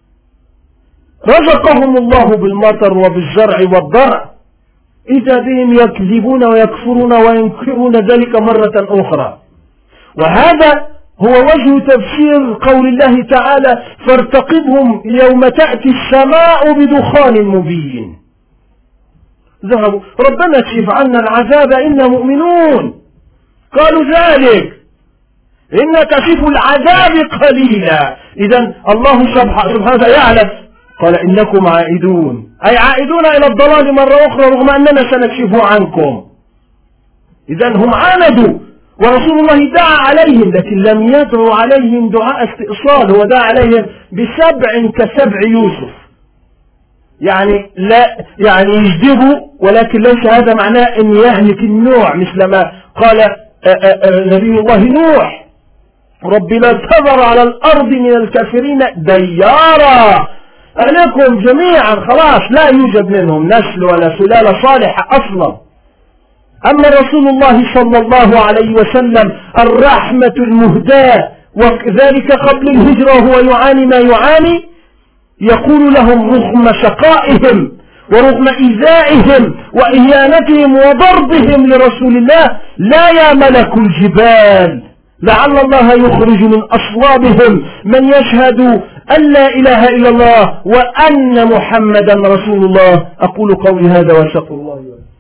رزقهم الله بالمطر وبالزرع والضرع إذا بهم يكذبون ويكفرون وينكرون ذلك مرة أخرى. وهذا هو وجه تفسير قول الله تعالى فارتقبهم يوم تأتي السماء بدخان مبين. ذهبوا ربنا اكشف عنا العذاب إنا مؤمنون، قالوا ذلك إن كشف العذاب قليلا. إذن الله سبحانه يعلم، قال إنكم عائدون، أي عائدون إلى الضلال مرة أخرى رغم أننا سنكشف عنكم. إذن هم عاندوا، ورسول الله دعا عليهم، لكن لم يدعو عليهم دعاء استئصال، هو دعا عليهم بسبع كسبع يوسف، يعني لا يعني يجدبوا، ولكن ليس هذا معناه أن يهلك النوع، مثل ما قال نبي الله نوح رب لا تذر على الأرض من الكافرين ديارا، أهلكم جميعا خلاص لا يوجد منهم نسل ولا سلالة صالحة أصلا. أما رسول الله صلى الله عليه وسلم الرحمة المهداة، وذلك قبل الهجرة وهو يعاني ما يعاني، يقول لهم رغم شقائهم ورغم إيذائهم وإهانتهم وضربهم لرسول الله لا ياملك الجبال لعل الله يخرج من أصلابهم من يشهد أن لا إله إلا الله وأن محمدا رسول الله. أقول قولي هذا وأستغفر الله.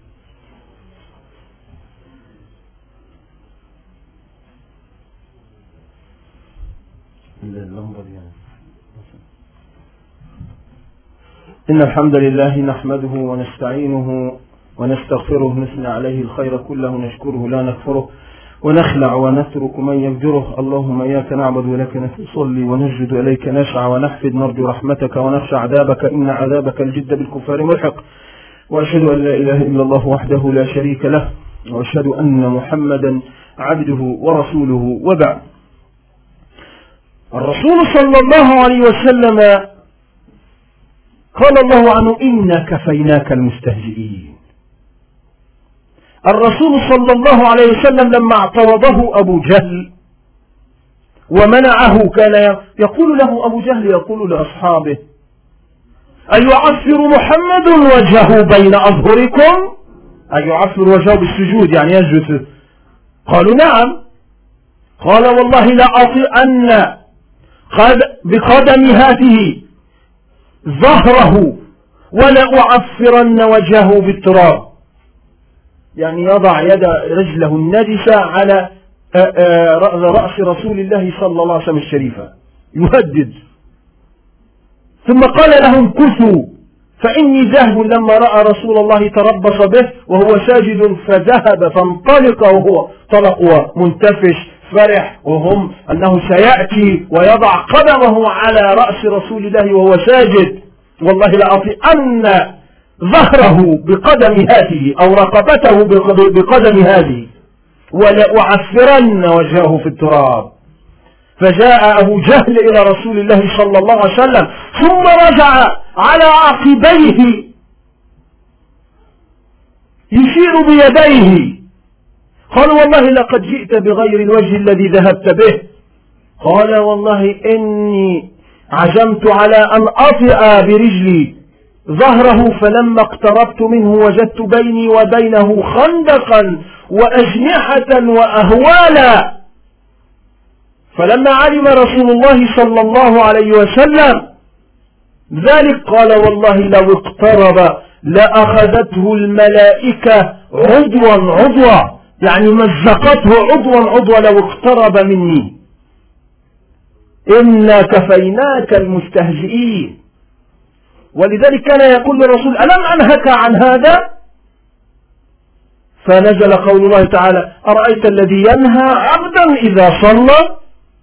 إن الحمد لله نحمده ونستعينه ونستغفره، نثني عليه الخير كله، نشكره لا نكفره، ونخلع ونترك من يفجره. اللهم إياك نعبد ولك نصلي ونسجد إليك نسعى ونحفد، نرجو رحمتك ونخشى عذابك، إن عذابك الجد بالكفار ملحق. وأشهد أن لا إله إلا الله وحده لا شريك له، وأشهد أن محمدا عبده ورسوله. وبعد، الرسول صلى الله عليه وسلم قال الله عنه إنا كفيناك المستهزئين. الرسول صلى الله عليه وسلم لما اعترضه أبو جهل ومنعه كان يقول له أبو جهل، يقول لأصحابه أيعفر محمد وجهه بين أظهركم؟ أيعفر وجهه بالسجود يعني يسجد. قالوا نعم. قال والله لا أطئن بقدم هذه ظهره ولا أعفرن وجهه بالتراب، يعني يضع رجله النجسة على رأس رسول الله صلى الله عليه وسلم الشريفة، يهدد. ثم قال لهم كثوا فإني ذهب. لما رأى رسول الله تربص به وهو ساجد فذهب فانطلق وهو طلق ومنتفش، فرح، وهم أنه سيأتي ويضع قدمه على رأس رسول الله وهو ساجد، والله لأطئن ظهره بقدم هذه أو رقبته بقدم هذه ولأعفرن وجهه في التراب. فجاء أبو جهل إلى رسول الله صلى الله عليه وسلم ثم رجع على عقبيه يشير بيديه. قال والله لقد جئت بغير الوجه الذي ذهبت به. قال والله إني عزمت على أن أطئ برجلي ظهره، فلما اقتربت منه وجدت بيني وبينه خندقا وأجنحة وأهوالا. فلما علم رسول الله صلى الله عليه وسلم ذلك قال والله لو اقترب لأخذته الملائكة عضوا عضوا، يعني مزقته عضوا عضوا لو اقترب مني. إنا كفيناك المستهزئين. ولذلك كان يقول للرسول ألم أنهك عن هذا؟ فنزل قول الله تعالى أرأيت الذي ينهى عبدا إذا صلى.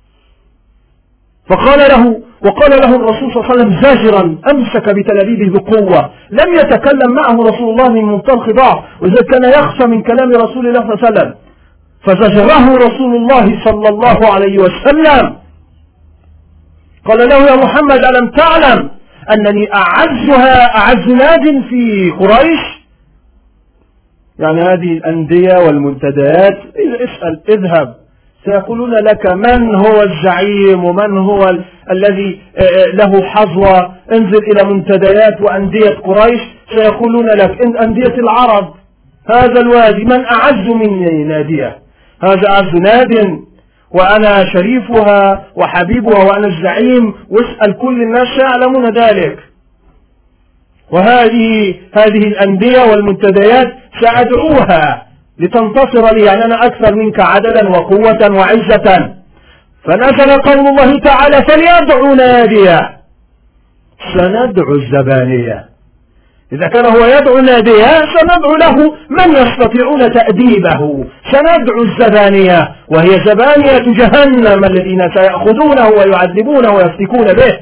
وقال له الرسول صلى الله عليه وسلم زاجرا، أمسك بتلابيبه بقوة، لم يتكلم معه رسول الله من منطلق ضعف، وإذا كان يخشى من كلام رسول الله صلى الله عليه وسلم، فزجره رسول الله صلى الله عليه وسلم. قال له يا محمد ألم تعلم أنني أعز ناد في قريش؟ يعني هذه الأندية والمنتديات، اسأل اذهب سيقولون لك من هو الزعيم ومن هو الذي له حظوة. انزل إلى منتديات وأندية قريش سيقولون لك أندية العرب هذا الوادي من أعز مني نادية، هذا أعز ناد وأنا شريفها وحبيبها وأنا الزعيم، واسأل كل الناس يعلمون ذلك. وهذه الأندية والمنتديات سأدعوها لتنتصر لي، يعني أنا أكثر منك عددا وقوة وعزة. فنزل قول الله تعالى فليدعو ناديا سندعو الزبانية. إذا كان هو يدعو ناديا سندعو له من يستطيعون تأديبه، سندعو الزبانية وهي زبانية جهنم الذين سيأخذونه ويعذبونه ويفتكون به.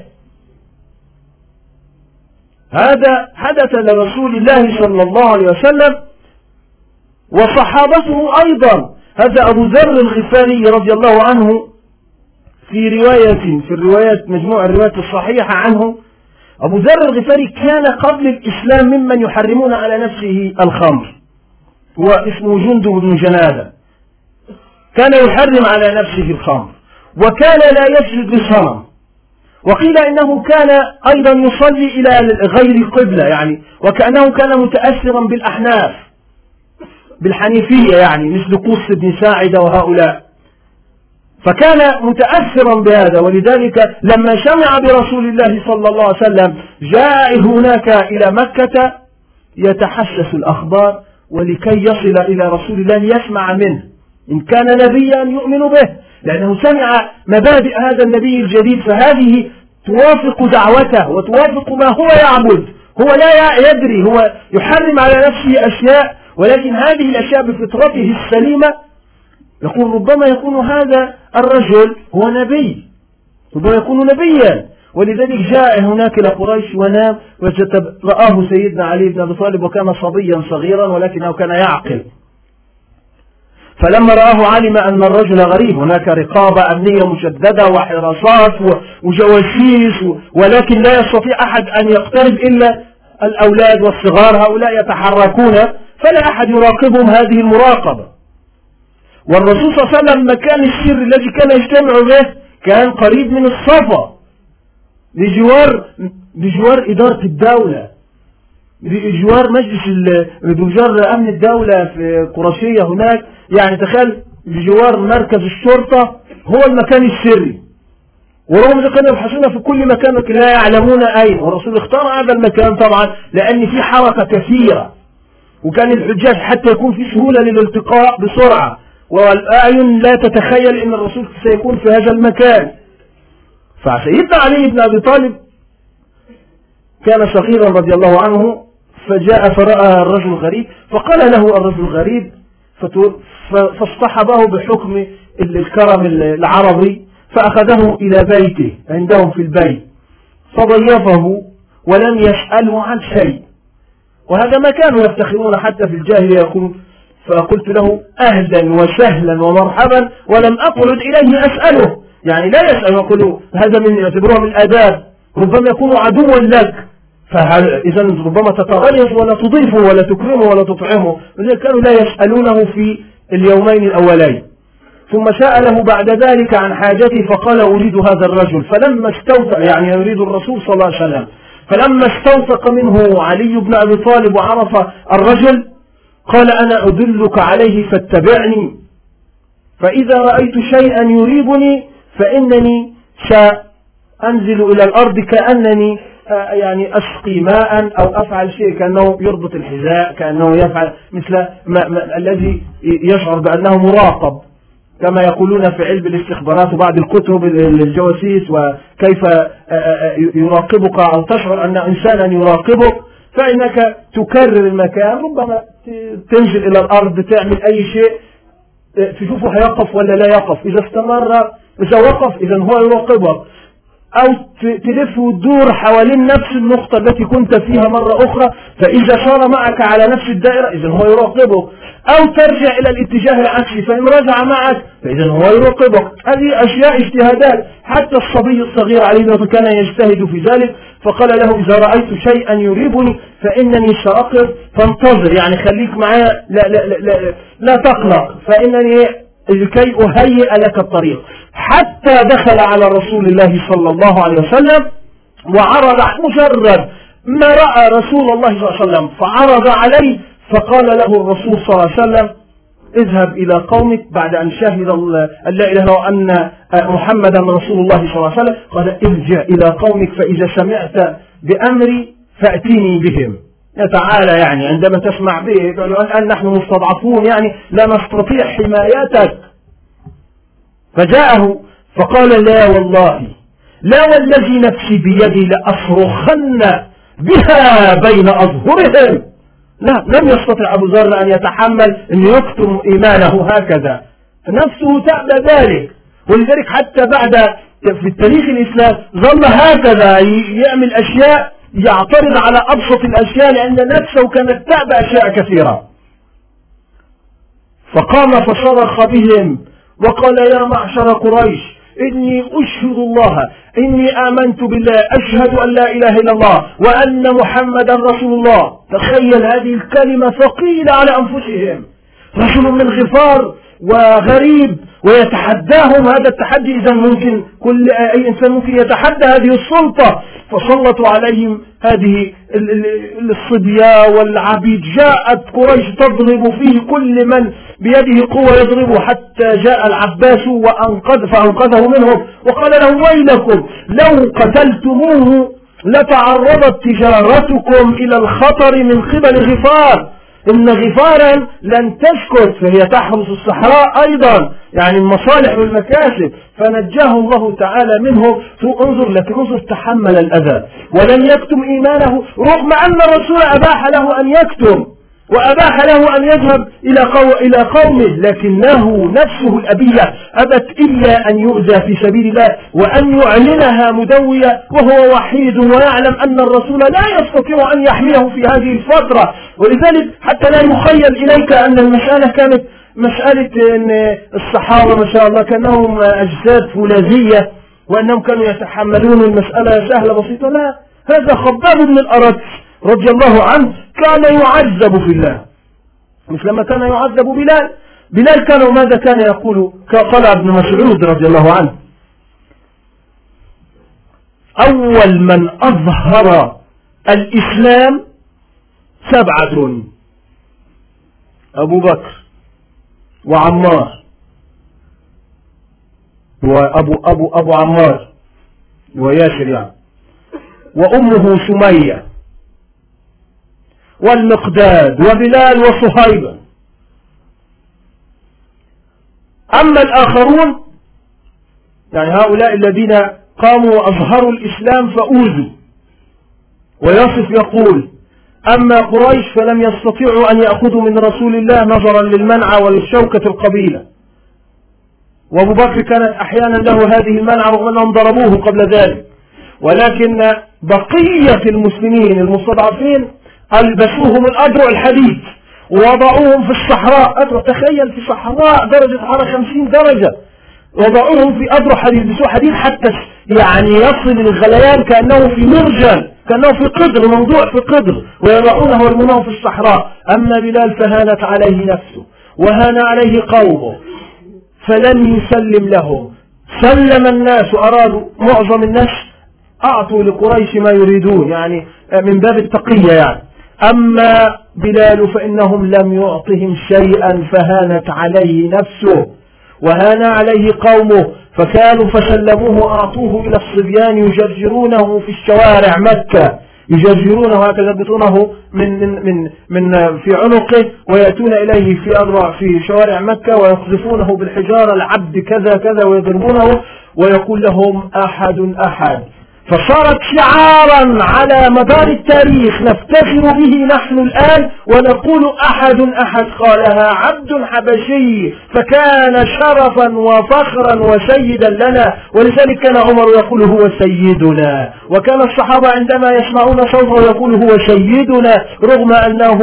هذا حدث لرسول الله صلى الله عليه وسلم وصحابته أيضا. هذا أبو ذر الغفاري رضي الله عنه في الروايات مجموع الروايات الصحيحة عنه، أبو ذر الغفاري كان قبل الإسلام ممن يحرمون على نفسه الخمر، هو اسمه جندب بن جنادة، كان يحرم على نفسه الخمر وكان لا يسجد لصنم، وقيل إنه كان أيضا يصلي إلى غير قبلة، يعني وكأنه كان متأثرا بالأحناف بالحنيفية، يعني مثل قوس بن ساعدة وهؤلاء، فكان متأثرا بهذا. ولذلك لما سمع برسول الله صلى الله عليه وسلم جاء هناك إلى مكة يتحسس الأخبار ولكي يصل إلى رسول الله يسمع منه إن كان نبيا يؤمن به، لأنه سمع مبادئ هذا النبي الجديد، فهذه توافق دعوته وتوافق ما هو يعبد. هو لا يدري، هو يحرم على نفسه أشياء، ولكن هذه الأشياء بفطرته السليمة يقول ربما يكون هذا الرجل هو نبي، ربما يكون نبيا. ولذلك جاء هناك إلى قريش ونام، رآه سيدنا علي بن أبي طالب وكان صبيا صغيرا ولكنه كان يعقل. فلما رآه علم أن الرجل غريب، هناك رقابة أمنية مشددة وحراسات وجواسيس، ولكن لا يستطيع أحد أن يقترب إلا الأولاد والصغار، هؤلاء يتحركون فلا أحد يراقبهم هذه المراقبة. والرسول صلى الله عليه وسلم مكان السر الذي كان يجتمع به كان قريب من الصفا، بجوار إدارة الدولة، بجوار بجوار أمن الدولة في قرشية هناك، يعني تخيل بجوار مركز الشرطة هو المكان السري. ورغم ذلك كانوا يبحثون في كل مكان لكن لا يعلمون أين، والرسول اختار هذا المكان طبعا لأن في حركة كثيرة، وكان الحجاج حتى يكون في سهولة للالتقاء بسرعة، والأعين لا تتخيل أن الرسول سيكون في هذا المكان. فسيدنا علي بن أبي طالب كان صغيرا رضي الله عنه، فجاء فرأى الرجل غريب، فقال له الرجل غريب فاصطحبه بحكم الكرم العربي، فأخذه إلى بيته عندهم في البيت فضيفه ولم يسأله عن شيء، وهذا ما كانوا يفتخرون حتى في الجاهلية يقول. فقلت له أهلا وسهلا ومرحبا ولم أقعد إليه أسأله، يعني لا يسأل، يقول هذا من يعتبروها من الآداب، ربما يكون عدوا لك، فإذا ربما تتغيظ ولا تضيفه ولا تكرمه ولا تطعمه، لذلك كانوا لا يسألونه في اليومين الأولين. ثم سأله بعد ذلك عن حاجته فقال أريد هذا الرجل، فلما استوثق، يعني يريد الرسول صلى الله عليه وسلم، فلما استوثق منه علي بن أبي طالب وعرف الرجل قال أنا أدلك عليه فاتبعني، فإذا رأيت شيئا يريبني فإنني سأنزل إلى الأرض كأنني يعني أسقي ماء أو أفعل شيء، كأنه يربط الحذاء، كأنه يفعل مثل ما الذي يشعر بأنه مراقب، كما يقولون في علم الاستخبارات وبعض الكتب الجواسيس، وكيف يراقبك أو تشعر أن إنسانا يراقبك، فإنك تكرر المكان، ربما تنزل إلى الأرض تعمل أي شيء تشوفه هيقف ولا لا يقف، إذا استمر إذا وقف إذا هو يراقبك، أو تلف وتدور حوالين نفس النقطة التي كنت فيها مرة أخرى، فإذا صار معك على نفس الدائرة إذا هو يراقبك، أو ترجع إلى الاتجاه العكسي فإن رجع معك فإذا هو يراقبك. هذه أشياء اجتهادات، حتى الصبي الصغير عليه الصلاة والسلام كان يجتهد في ذلك، فقال له إذا رأيت شيئا يريبني فإنني سأقف فانتظر، يعني خليك معايا لا تقلق، فإنني لكي أهيئ لك الطريق. حتى دخل على رسول الله صلى الله عليه وسلم وعرض، مجرد ما رأى رسول الله صلى الله عليه وسلم فعرض عليه، فقال له الرسول صلى الله عليه وسلم اذهب إلى قومك بعد أن شهد أن لا إله إلا الله وأن محمدا رسول الله صلى الله عليه وسلم، قال ارجع إلى قومك فإذا سمعت بأمري فأتيني بهم. تعالى، يعني عندما تسمع به قالوا الآن نحن مستضعفون، يعني لا نستطيع حمايتك. فجاءه فقال لا والله، لا والذي نفسي بيدي لأصرخن بها بين أظهرهم. لا، لم يستطع أبو ذر أن يتحمل أن يكتم إيمانه هكذا، نفسه تعب ذلك، ولذلك حتى بعد في التاريخ الإسلام ظل هكذا يعمل أشياء، يعترض على أبسط الأشياء لأن نفسه كانت تعب أشياء كثيرة. فقام فصرخ بهم وقال يا معشر قريش إني أشهد الله إني آمنت بالله أشهد أن لا إله إلا الله وأن محمدا رسول الله. تخيل هذه الكلمة ثقيلة على أنفسهم، رجل من غفار وغريب ويتحداهم، هذا التحدي إذا ممكن أي إنسان ممكن يتحدى هذه السلطة، فسلطوا عليهم هذه الصبية والعبيد. جاءت قريش تضرب فيه، كل من بيده قوة يضربه، حتى جاء العباس فأنقذه منهم وقال له ويلكم لو قتلتموه لتعرضت تجارتكم إلى الخطر من قبل غفار، إن غفارا لن تسكت فهي تحرس الصحراء أيضا، يعني المصالح والمكاسب، فنجاه الله تعالى منه. انظر تحمل الأذى ولن يكتم إيمانه، رغم أن الرسول أباح له أن يكتم وأباح له أن يذهب إلى قومه، لكنه نفسه الأبية أبت إلا أن يؤذى في سبيل الله وأن يعلنها مدوية، وهو وحيد ويعلم أن الرسول لا يستطيع أن يحميه في هذه الفترة. ولذلك حتى لا يخيل إليك أن المسألة كانت مسألة أن الصحابة ما شاء الله كانهم أجساد فولاذية وأنهم كانوا يتحملون المسألة سهلة بسيطة، لا، هذا خباب بن الأرت رضي الله عنه كان يعذب في الله مثلما كان يعذب بلال كان ماذا كان يقول؟ قال ابن مسعود رضي الله عنه أول من أظهر الإسلام 7: أبو بكر وعمار وأبو عمار وياسر يعني، وأمه سمية والمقداد وبلال وصهيبة. أما الآخرون يعني هؤلاء الذين قاموا وأظهروا الإسلام فأوذوا. ويصف يقول أما قريش فلم يستطيعوا أن يأخذوا من رسول الله نظرا للمنع والشوكة القبيلة، وأبو بكر كانت أحيانا له هذه المنعة رغم أنهم ضربوه قبل ذلك. ولكن بقية المسلمين المستضعفين ألبسوهم الأدرع الحديد ووضعوهم في الصحراء. تخيل في صحراء درجة حرارة 50 درجة، وضعوهم في أدرع حديد، يلبسوه حديد حتى يعني يصل الغليان كأنه في مرجل، كأنه في قدر، موضوع في قدر، ويضعونه ويرمونه في الصحراء. أما بلال فهانت عليه نفسه وهان عليه قومه فلم يسلم لهم. سلم الناس وأرادوا، معظم الناس أعطوا لقريش ما يريدون، يعني من باب التقية يعني. أما بلال فإنهم لم يعطهم شيئا، فهانت عليه نفسه وهان عليه قومه، فكانوا فسلموه وأعطوه إلى الصبيان يجرجرونه في الشوارع مكة، يجرجرونه هكذا، يربطونه من في عنقه ويأتون إليه في شوارع مكة ويقذفونه بالحجارة، العبد كذا كذا، ويضربونه ويقول لهم أحد أحد. فصارت شعارا على مدار التاريخ نفتخر به نحن الآن ونقول أحد أحد، قالها عبد حبشي فكان شرفا وفخرا وسيدا لنا، ولذلك كان عمر يقول هو سيدنا، وكان الصحابة عندما يسمعون صوته يقول هو سيدنا، رغم أنه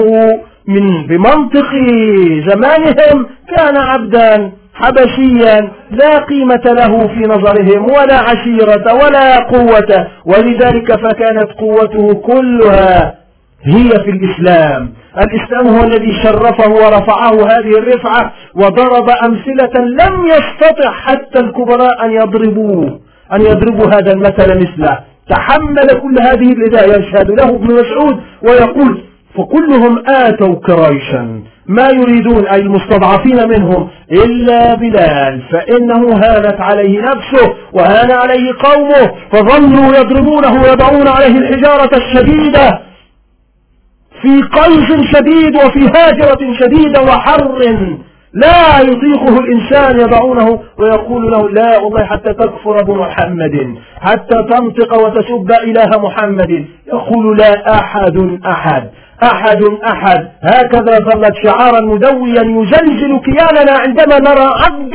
بمنطق زمانهم كان عبدا حبشيا لا قيمة له في نظرهم ولا عشيرة ولا قوة، ولذلك فكانت قوته كلها هي في الإسلام. الإسلام هو الذي شرفه ورفعه هذه الرفعة، وضرب أمثلة لم يستطع حتى الكبراء أن يضربوا هذا المثل مثله. تحمل كل هذه الإذاية، يشهد له ابن مسعود ويقول فكلهم آتوا قريشا ما يريدون، أي المستضعفين منهم، إلا بلال فإنه هانت عليه نفسه وهان عليه قومه، فظلوا يضربونه ويضعون عليه الحجارة الشديدة في قيس شديد وفي هاجرة شديدة وحر لا يطيقه الإنسان، يضعونه ويقول له لا والله حتى تكفر بمحمد، حتى تنطق وتسب إله محمد، يقول لا أحد أحد أحد أحد. هكذا ظلت شعارا مدويا يزلزل كياننا عندما نرى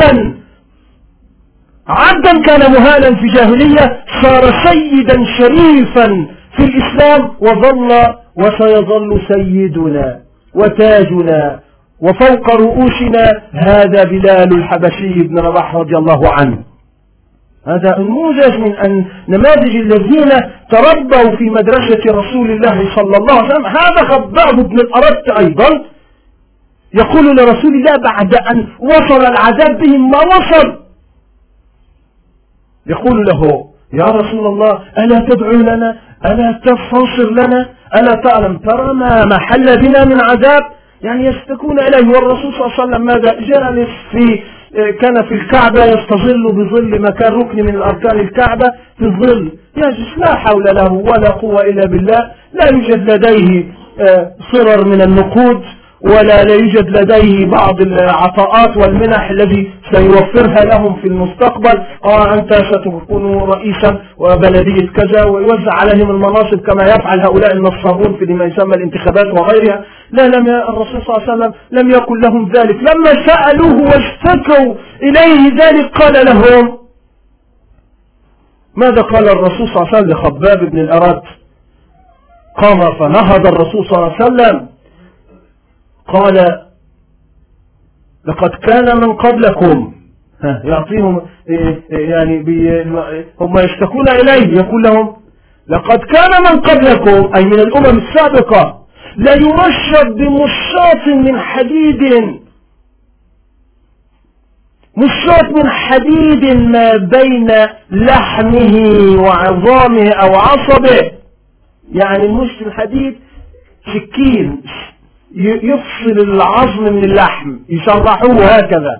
عبدا كان مهانا في جاهلية صار سيدا شريفا في الإسلام، وظل وسيظل سيدنا وتاجنا وفوق رؤوسنا هذا بلال الحبشي بن رباح رضي الله عنه. هذا نموذج من نماذج الذين تربوا في مدرسة رسول الله صلى الله عليه وسلم. هذا خباب بن الأرت أيضا يقول لرسول الله بعد أن وصل العذاب بهم ما وصل، يقول له يا رسول الله ألا تدعو لنا، ألا تنصر لنا، ألا تعلم ترى ما محل بنا من عذاب، يعني يشتكون إليه. والرسول صلى الله عليه وسلم ماذا جلس كان في الكعبة يستظل بظل مكان ركن من الأركان الكعبة في الظل يجلس، لا حول له ولا قوة إلا بالله، لا يوجد لديه صرر من النقود ولا يوجد لديه بعض العطاءات والمنح الذي سيوفرها لهم في المستقبل. أنت ستكون رئيسا وبلدية كذا، ويوزع عليهم المناصب كما يفعل هؤلاء النصابون في ما يسمى الانتخابات وغيرها. لا، الرسول صلى الله عليه وسلم لم يقل لهم ذلك. لما سألوه واشتكوا إليه ذلك قال لهم ماذا قال الرسول صلى الله عليه وسلم لخباب بن الأرت؟ قام فنهض الرسول صلى الله عليه وسلم قال لقد كان من قبلكم، يعطيهم يعني هم يشتكون إليه، يقول لهم لقد كان من قبلكم أي من الأمم السابقة لا يرشد بمشاط من حديد، مشاط من حديد ما بين لحمه وعظامه أو عصبه، يعني المشط الحديد سكين يفصل العظم من اللحم يشرحوه هكذا،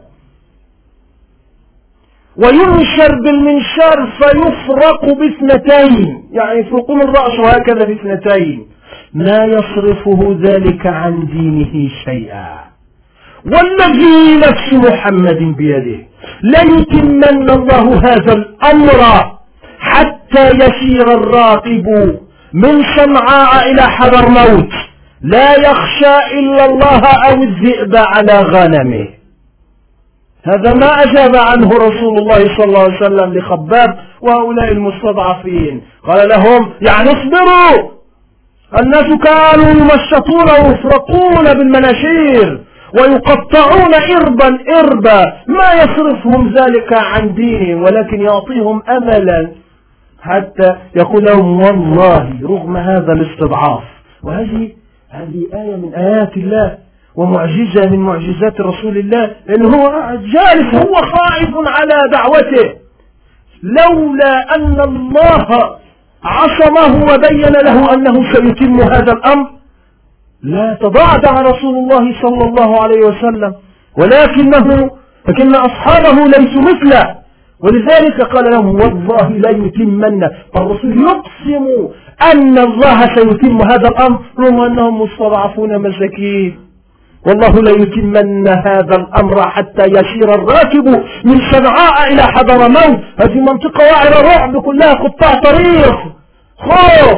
وينشر بالمنشار فيفرق باثنتين، يعني يفرقون الرأس هكذا باثنتين، لا يصرفه ذلك عن دينه شيئا، والذي نفس محمد بيده ليتمن الله هذا الأمر حتى يسير الراكب من صنعاء إلى حضرموت لا يخشى إلا الله أو الذئب على غنمه. هذا ما أجاب عنه رسول الله صلى الله عليه وسلم لخباب وهؤلاء المستضعفين. قال لهم يعني اصبروا، الناس كانوا يمشطون ويفرقون بالمناشير ويقطعون إربا إربا، ما يصرفهم ذلك عن دينهم ولكن يعطيهم أملا حتى يقول لهم والله رغم هذا الاستضعاف. وهذه آية من آيات الله ومعجزة من معجزات رسول الله، لأنه هو جالس هو خائف على دعوته، لولا أن الله عصمه وبين له أنه سيتم هذا الأمر لا تضعضع رسول الله صلى الله عليه وسلم، لكن أصحابه ليسوا مثله، ولذلك قال لهم والله لا يتمن. الرسول يقسم أن الله سيتم هذا الأمر رغم أنهم مستضعفون مساكين. والله لا يتمن هذا الأمر حتى يسير الراكب من صنعاء إلى حضرموت. هذه منطقة وعرة رعب كلها قطاع طريق خوف.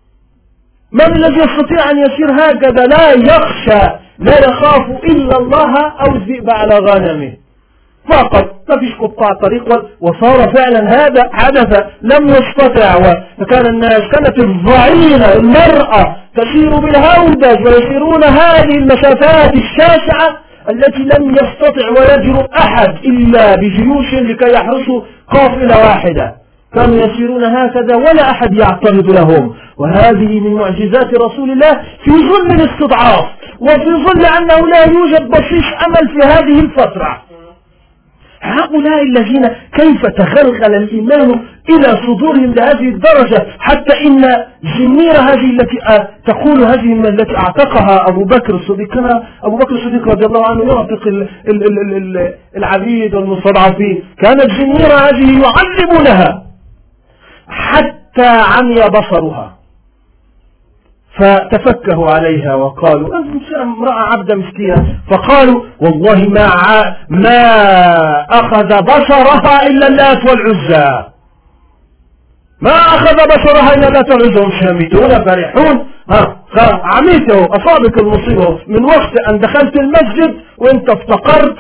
من الذي يستطيع أن يسير هكذا لا يخشى لا يخاف إلا الله أو الذئب على غنمه فقط، ما فيش قطاع طريق. وصار فعلا هذا حدث، لم يستطع. وكان الناس كانت الضعينة المرأة تسير بالهودج ويسيرون هذه المسافات الشاسعة التي لم يستطع ويجرؤ أحد إلا بجيوش لكي يحرسوا قافلة واحدة. كانوا يسيرون هكذا ولا أحد يعترض لهم. وهذه من معجزات رسول الله في ظل الاستضعاف وفي ظل أنه لا يوجد بصيص أمل في هذه الفترة. هؤلاء الذين كيف تغلغل الإيمان إلى صدورهم لهذه الدرجة حتى إن زنيرة هذه التي تقول هذه التي اعتقها أبو بكر الصديق، كان أبو بكر الصديق رضي الله عنه يعتق العبيد والمستضعفين، كانت زنيرة هذه يعذبونها حتى عمي بصرها، فتفكهوا عليها وقالوا امرأة عبد مسكينة، فقالوا والله ما أخذ بصرها إلا اللات والعزى، ما أخذ بصرها إلا اللات والعزى. هم شامتون فرحون، عميته أصابك المصيبة من وقت أن دخلت المسجد وانت افتقرت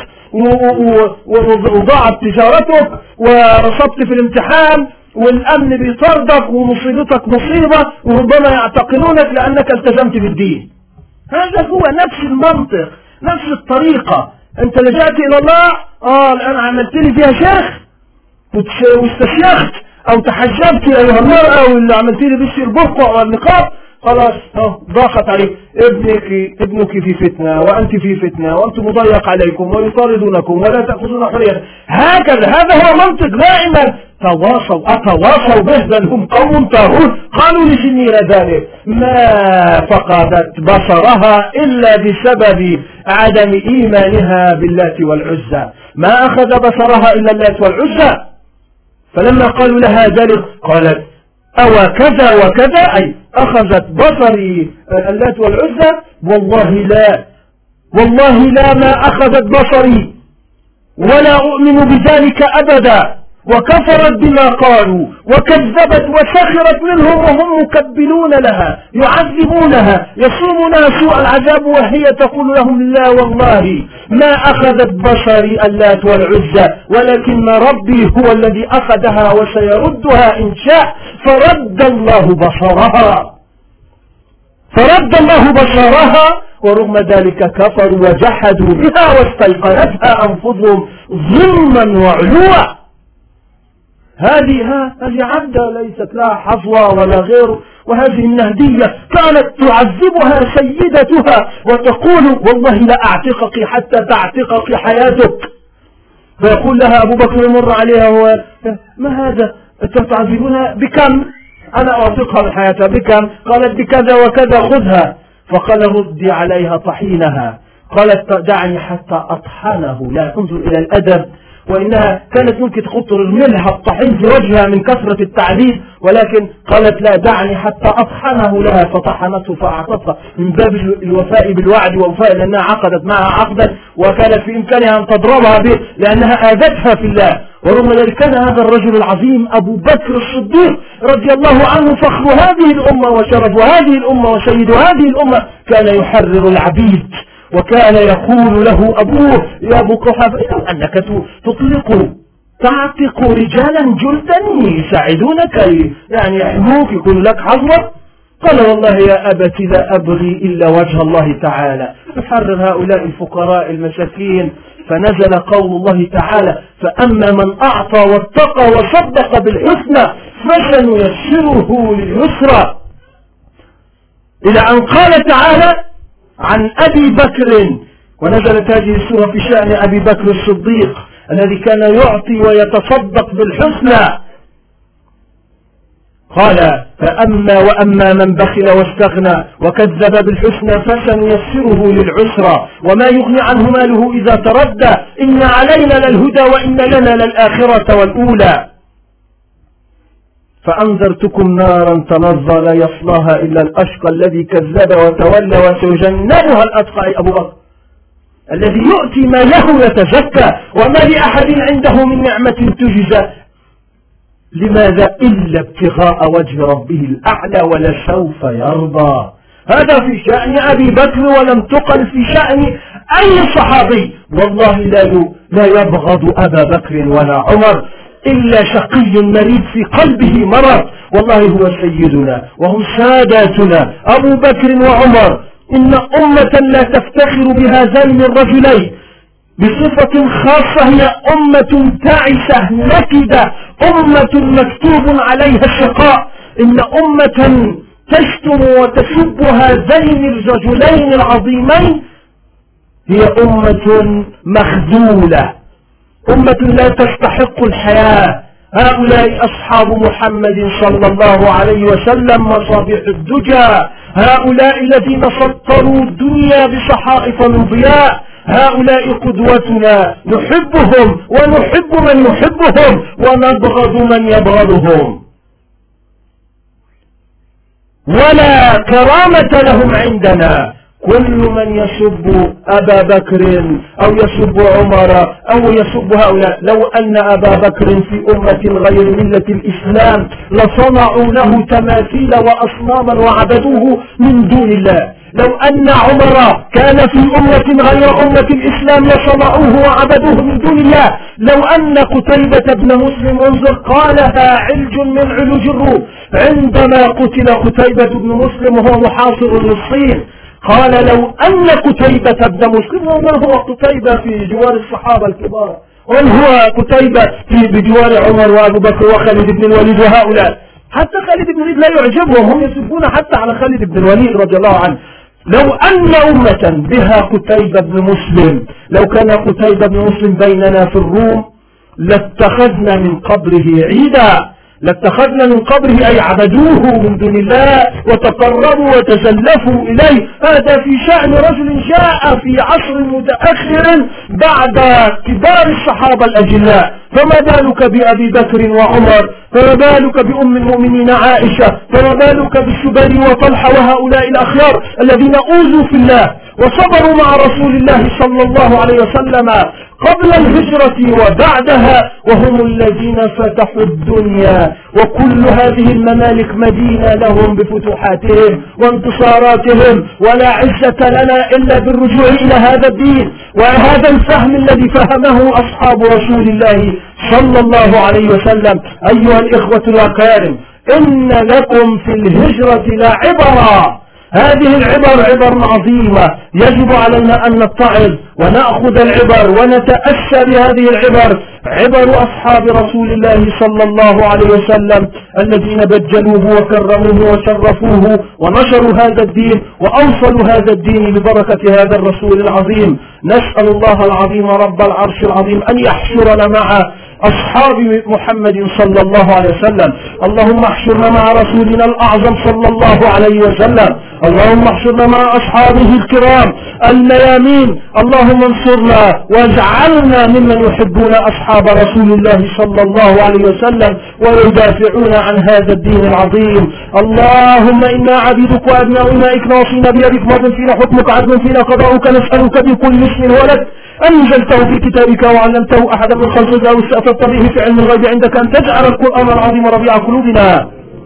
وضاعت تجارتك ورصبت في الامتحان والأمن بيطردك ومصيبتك مصيبة وربما يعتقلونك لأنك التزمت بالدين. هذا هو نفس المنطق نفس الطريقة. أنت لجأت إلى الله الآن عملت لي فيها شيخ واستشيخت أو تحجبت أيها المرأة واللي عملت لي بس البرقع والنقاب، خلاص ضاقت عليك. ابنك في فتنة وأنت في فتنة وأنتم مضيق عليكم ويطاردونكم ولا تأخذون حرية. هكذا هذا هو منطق دائما أتواصوا به بل هم قوم طاغون. قالوا لزنيرة ذلك ما فقدت بصرها إلا بسبب عدم إيمانها باللات والعزى، ما أخذ بصرها إلا اللات والعزى. فلما قالوا لها ذلك قالت أو كذا وكذا، أي أخذت بصري اللات والعزى، والله لا ما أخذت بصري ولا أؤمن بذلك أبدا. وكفرت بما قالوا وكذبت وسخرت منهم وهم مكبلون لها يعذبونها يصومونها سوء العذاب وهي تقول لهم لا والله ما أخذت بصري اللات والعزى ولكن ربي هو الذي أخذها وسيردها إن شاء. فرد الله بصرها ورغم ذلك كفروا وجحدوا بها واستيقنتها أنفسهم ظلما وعلوا. هذه عبدة ليست لها حظوة ولا غيره. وهذه النهدية كانت تعذبها سيدتها وتقول والله لا أعتقك حتى تعتقك حياتك. فيقول لها أبو بكر يمر عليها ما هذا تعذبونها بكم؟ أنا أعتقها من حياتها بكم؟ قالت بكذا وكذا خذها. فقال ردي عليها طحينها. قالت دعني حتى أطحنه. لا انظر إلى الأدب، وإنها كانت ممكن تخطر الملح الطحين في وجهها من كثرة التعذيب، ولكن قالت لا دعني حتى أطحنه لها. فطحنته فأعطتها من باب الوفاء بالوعد ووفاء لأنها عقدت معها عقدا وكانت في إمكانها أن تضربها به لأنها آذتها في الله. ورغم ذلك كان هذا الرجل العظيم أبو بكر الصديق رضي الله عنه فخر هذه الأمة وشرف هذه الأمة وسيد هذه الأمة، كان يحرر العبيد وكان يقول له أبوه يا أبو قحافة أنك تعتق رجالا جلدا يساعدونك يعني يحموك يكون لك حظوة. قال والله يا أبت لا أبغي إلا وجه الله تعالى يحرر هؤلاء الفقراء المساكين. فنزل قول الله تعالى فأما من أعطى واتقى وصدق بالحسنى فسنيسره لليسرى، إلى أن قال تعالى عن أبي بكر، ونزلت هذه السورة في شأن أبي بكر الصديق الذي كان يعطي ويتصدق بالحسنى. قال وأما من بخل واستغنى وكذب بالحسنى فسنيسره للعسرى وما يغني عنه ماله إذا تردى إن علينا للهدى وإن لنا للآخرة والأولى. فأنذرتكم نارا تلظى لا يصلاها إلا الأشقى الذي كذب وتولى وسيجنبها الأتقى أبو بكر الذي يؤتي ماله يتزكى وما لأحد عنده من نعمة تجزى. لماذا؟ إلا ابتغاء وجه ربه الأعلى ولسوف يرضى. هذا في شأن أبي بكر، ولم تقل في شأن أي صحابي. والله لا يبغض أبا بكر ولا عمر إلا شقي مريض في قلبه مرض. والله هو سيدنا وهم ساداتنا أبو بكر وعمر. إن أمة لا تفتخر بهذين الرجلين بصفة خاصة هي أمة تعسة نكدة، أمة مكتوب عليها الشقاء. إن أمة تشتم وتسب هذين الرجلين العظيمين هي أمة مخذولة، أمة لا تستحق الحياة. هؤلاء أصحاب محمد صلى الله عليه وسلم مصابيح الدجى، هؤلاء الذين سطروا الدنيا بصحائف من ضياء، هؤلاء قدوتنا، نحبهم ونحب من يحبهم ونبغض من يبغضهم، ولا كرامة لهم عندنا. كل من يسب أبا بكر أو يسب عمر أو يسب هؤلاء، لو أن أبا بكر في أمة غير ملة الإسلام لصنعوا له تماثيل وأصناما وعبدوه من دون الله. لو أن عمر كان في أمة غير أمة الإسلام لصنعوه وعبدوه من دون الله. لو أن قتيبة بن مسلم، انظر قالها علج من علوج الروم عندما قتل قتيبة بن مسلم وهو محاصر للصين، قال لو أن قتيبة بن مسلم، وما هو قتيبة في جوار الصحابة الكبار، وهو قتيبة بجوار عمر وأبو بكر وخالد بن الوليد وهؤلاء، حتى خالد بن الوليد لا يعجبهم، هم يسبون حتى على خالد بن الوليد رضي الله عنه. لو أن أمة بها قتيبة بن مسلم، لو كان قتيبة بن مسلم بيننا في الروم لاتخذنا من قبره عيدا، لاتخذنا من قبره أي عبدوه من دون الله وتقربوا وتزلفوا إليه. هذا في شأن رجل جاء في عصر متأخر بعد كبار الصحابة الأجلاء، فما بالك بأبي بكر وعمر، فما بالك بأم المؤمنين عائشة، فما بالك بالزبير وطلحة وهؤلاء الأخيار الذين أوذوا في الله وصبروا مع رسول الله صلى الله عليه وسلم قبل الهجرة وبعدها، وهم الذين فتحوا الدنيا، وكل هذه الممالك مدينة لهم بفتوحاتهم وانتصاراتهم، ولا عزة لنا إلا بالرجوع إلى هذا الدين وهذا الفهم الذي فهمه أصحاب رسول الله صلى الله عليه وسلم. أيها الإخوة الأكارم، إن لكم في الهجرة لعبرا. هذه العبر عبر عظيمة يجب علينا أن نتعظ ونأخذ العبر ونتأسى بهذه العبر، عبر أصحاب رسول الله صلى الله عليه وسلم الذين بجلوه وكرموه وشرفوه ونشروا هذا الدين وأوصلوا هذا الدين ببركة هذا الرسول العظيم. نسأل الله العظيم رب العرش العظيم أن يحشرنا مع أصحاب محمد صلى الله عليه وسلم. اللهم احشرنا مع رسولنا الأعظم صلى الله عليه وسلم. اللهم احشرنا مع أصحابه الكرام الميامين. اللهم انصرنا واجعلنا ممن يحبون أصحاب رسول الله صلى الله عليه وسلم ويدافعون عن هذا الدين العظيم. اللهم إنا عبيدك وأبناء إمائك ناصينا بيدك ماض فينا حكمك عدل فينا قضاؤك، نسألك بكل اسم ولد أنزلته في كتابك وعلمته أحدا من خلقك أو استأثرت به في علم الغيب عندك أن تجعل القرآن العظيم ربيع قلوبنا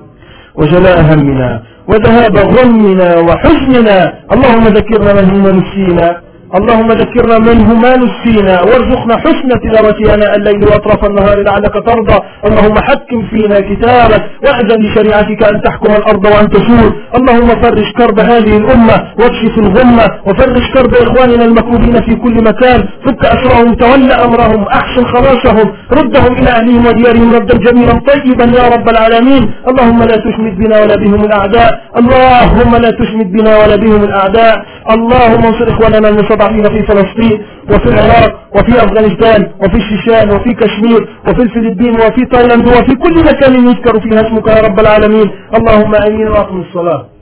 وجلاء همنا وذهاب غمنا وحزننا. اللهم ذكرنا منه ونسينا اللهم ذكرنا منه ما نسينا، وارزقنا حسن تلاوته آناء الليل وأطراف النهار لعلك ترضى. اللهم حكم فينا كتابك، وأذن لشريعتك أن تحكم الأرض وأن تسود. اللهم فرج كرب هذه الأمة واكشف الغمة، وفرج كرب إخواننا المكروبين في كل مكان. فك أسرهم، تولى أمرهم، أحسن خلاصهم، ردهم إلى أهلهم وديارهم ردا جميلا طيبا يا رب العالمين. اللهم لا تشمت بنا ولا بهم الأعداء، اللهم لا تشمت بنا ولا بهم الأعداء. اللهم انصر إخواننا المستضعفين في فلسطين وفي العراق وفي أفغانستان وفي الشيشان وفي كشمير وفي الفلبين وفي تايلاند وفي كل مكان يذكر فيها اسمك يا رب العالمين. اللهم آمين وأقم الصلاة.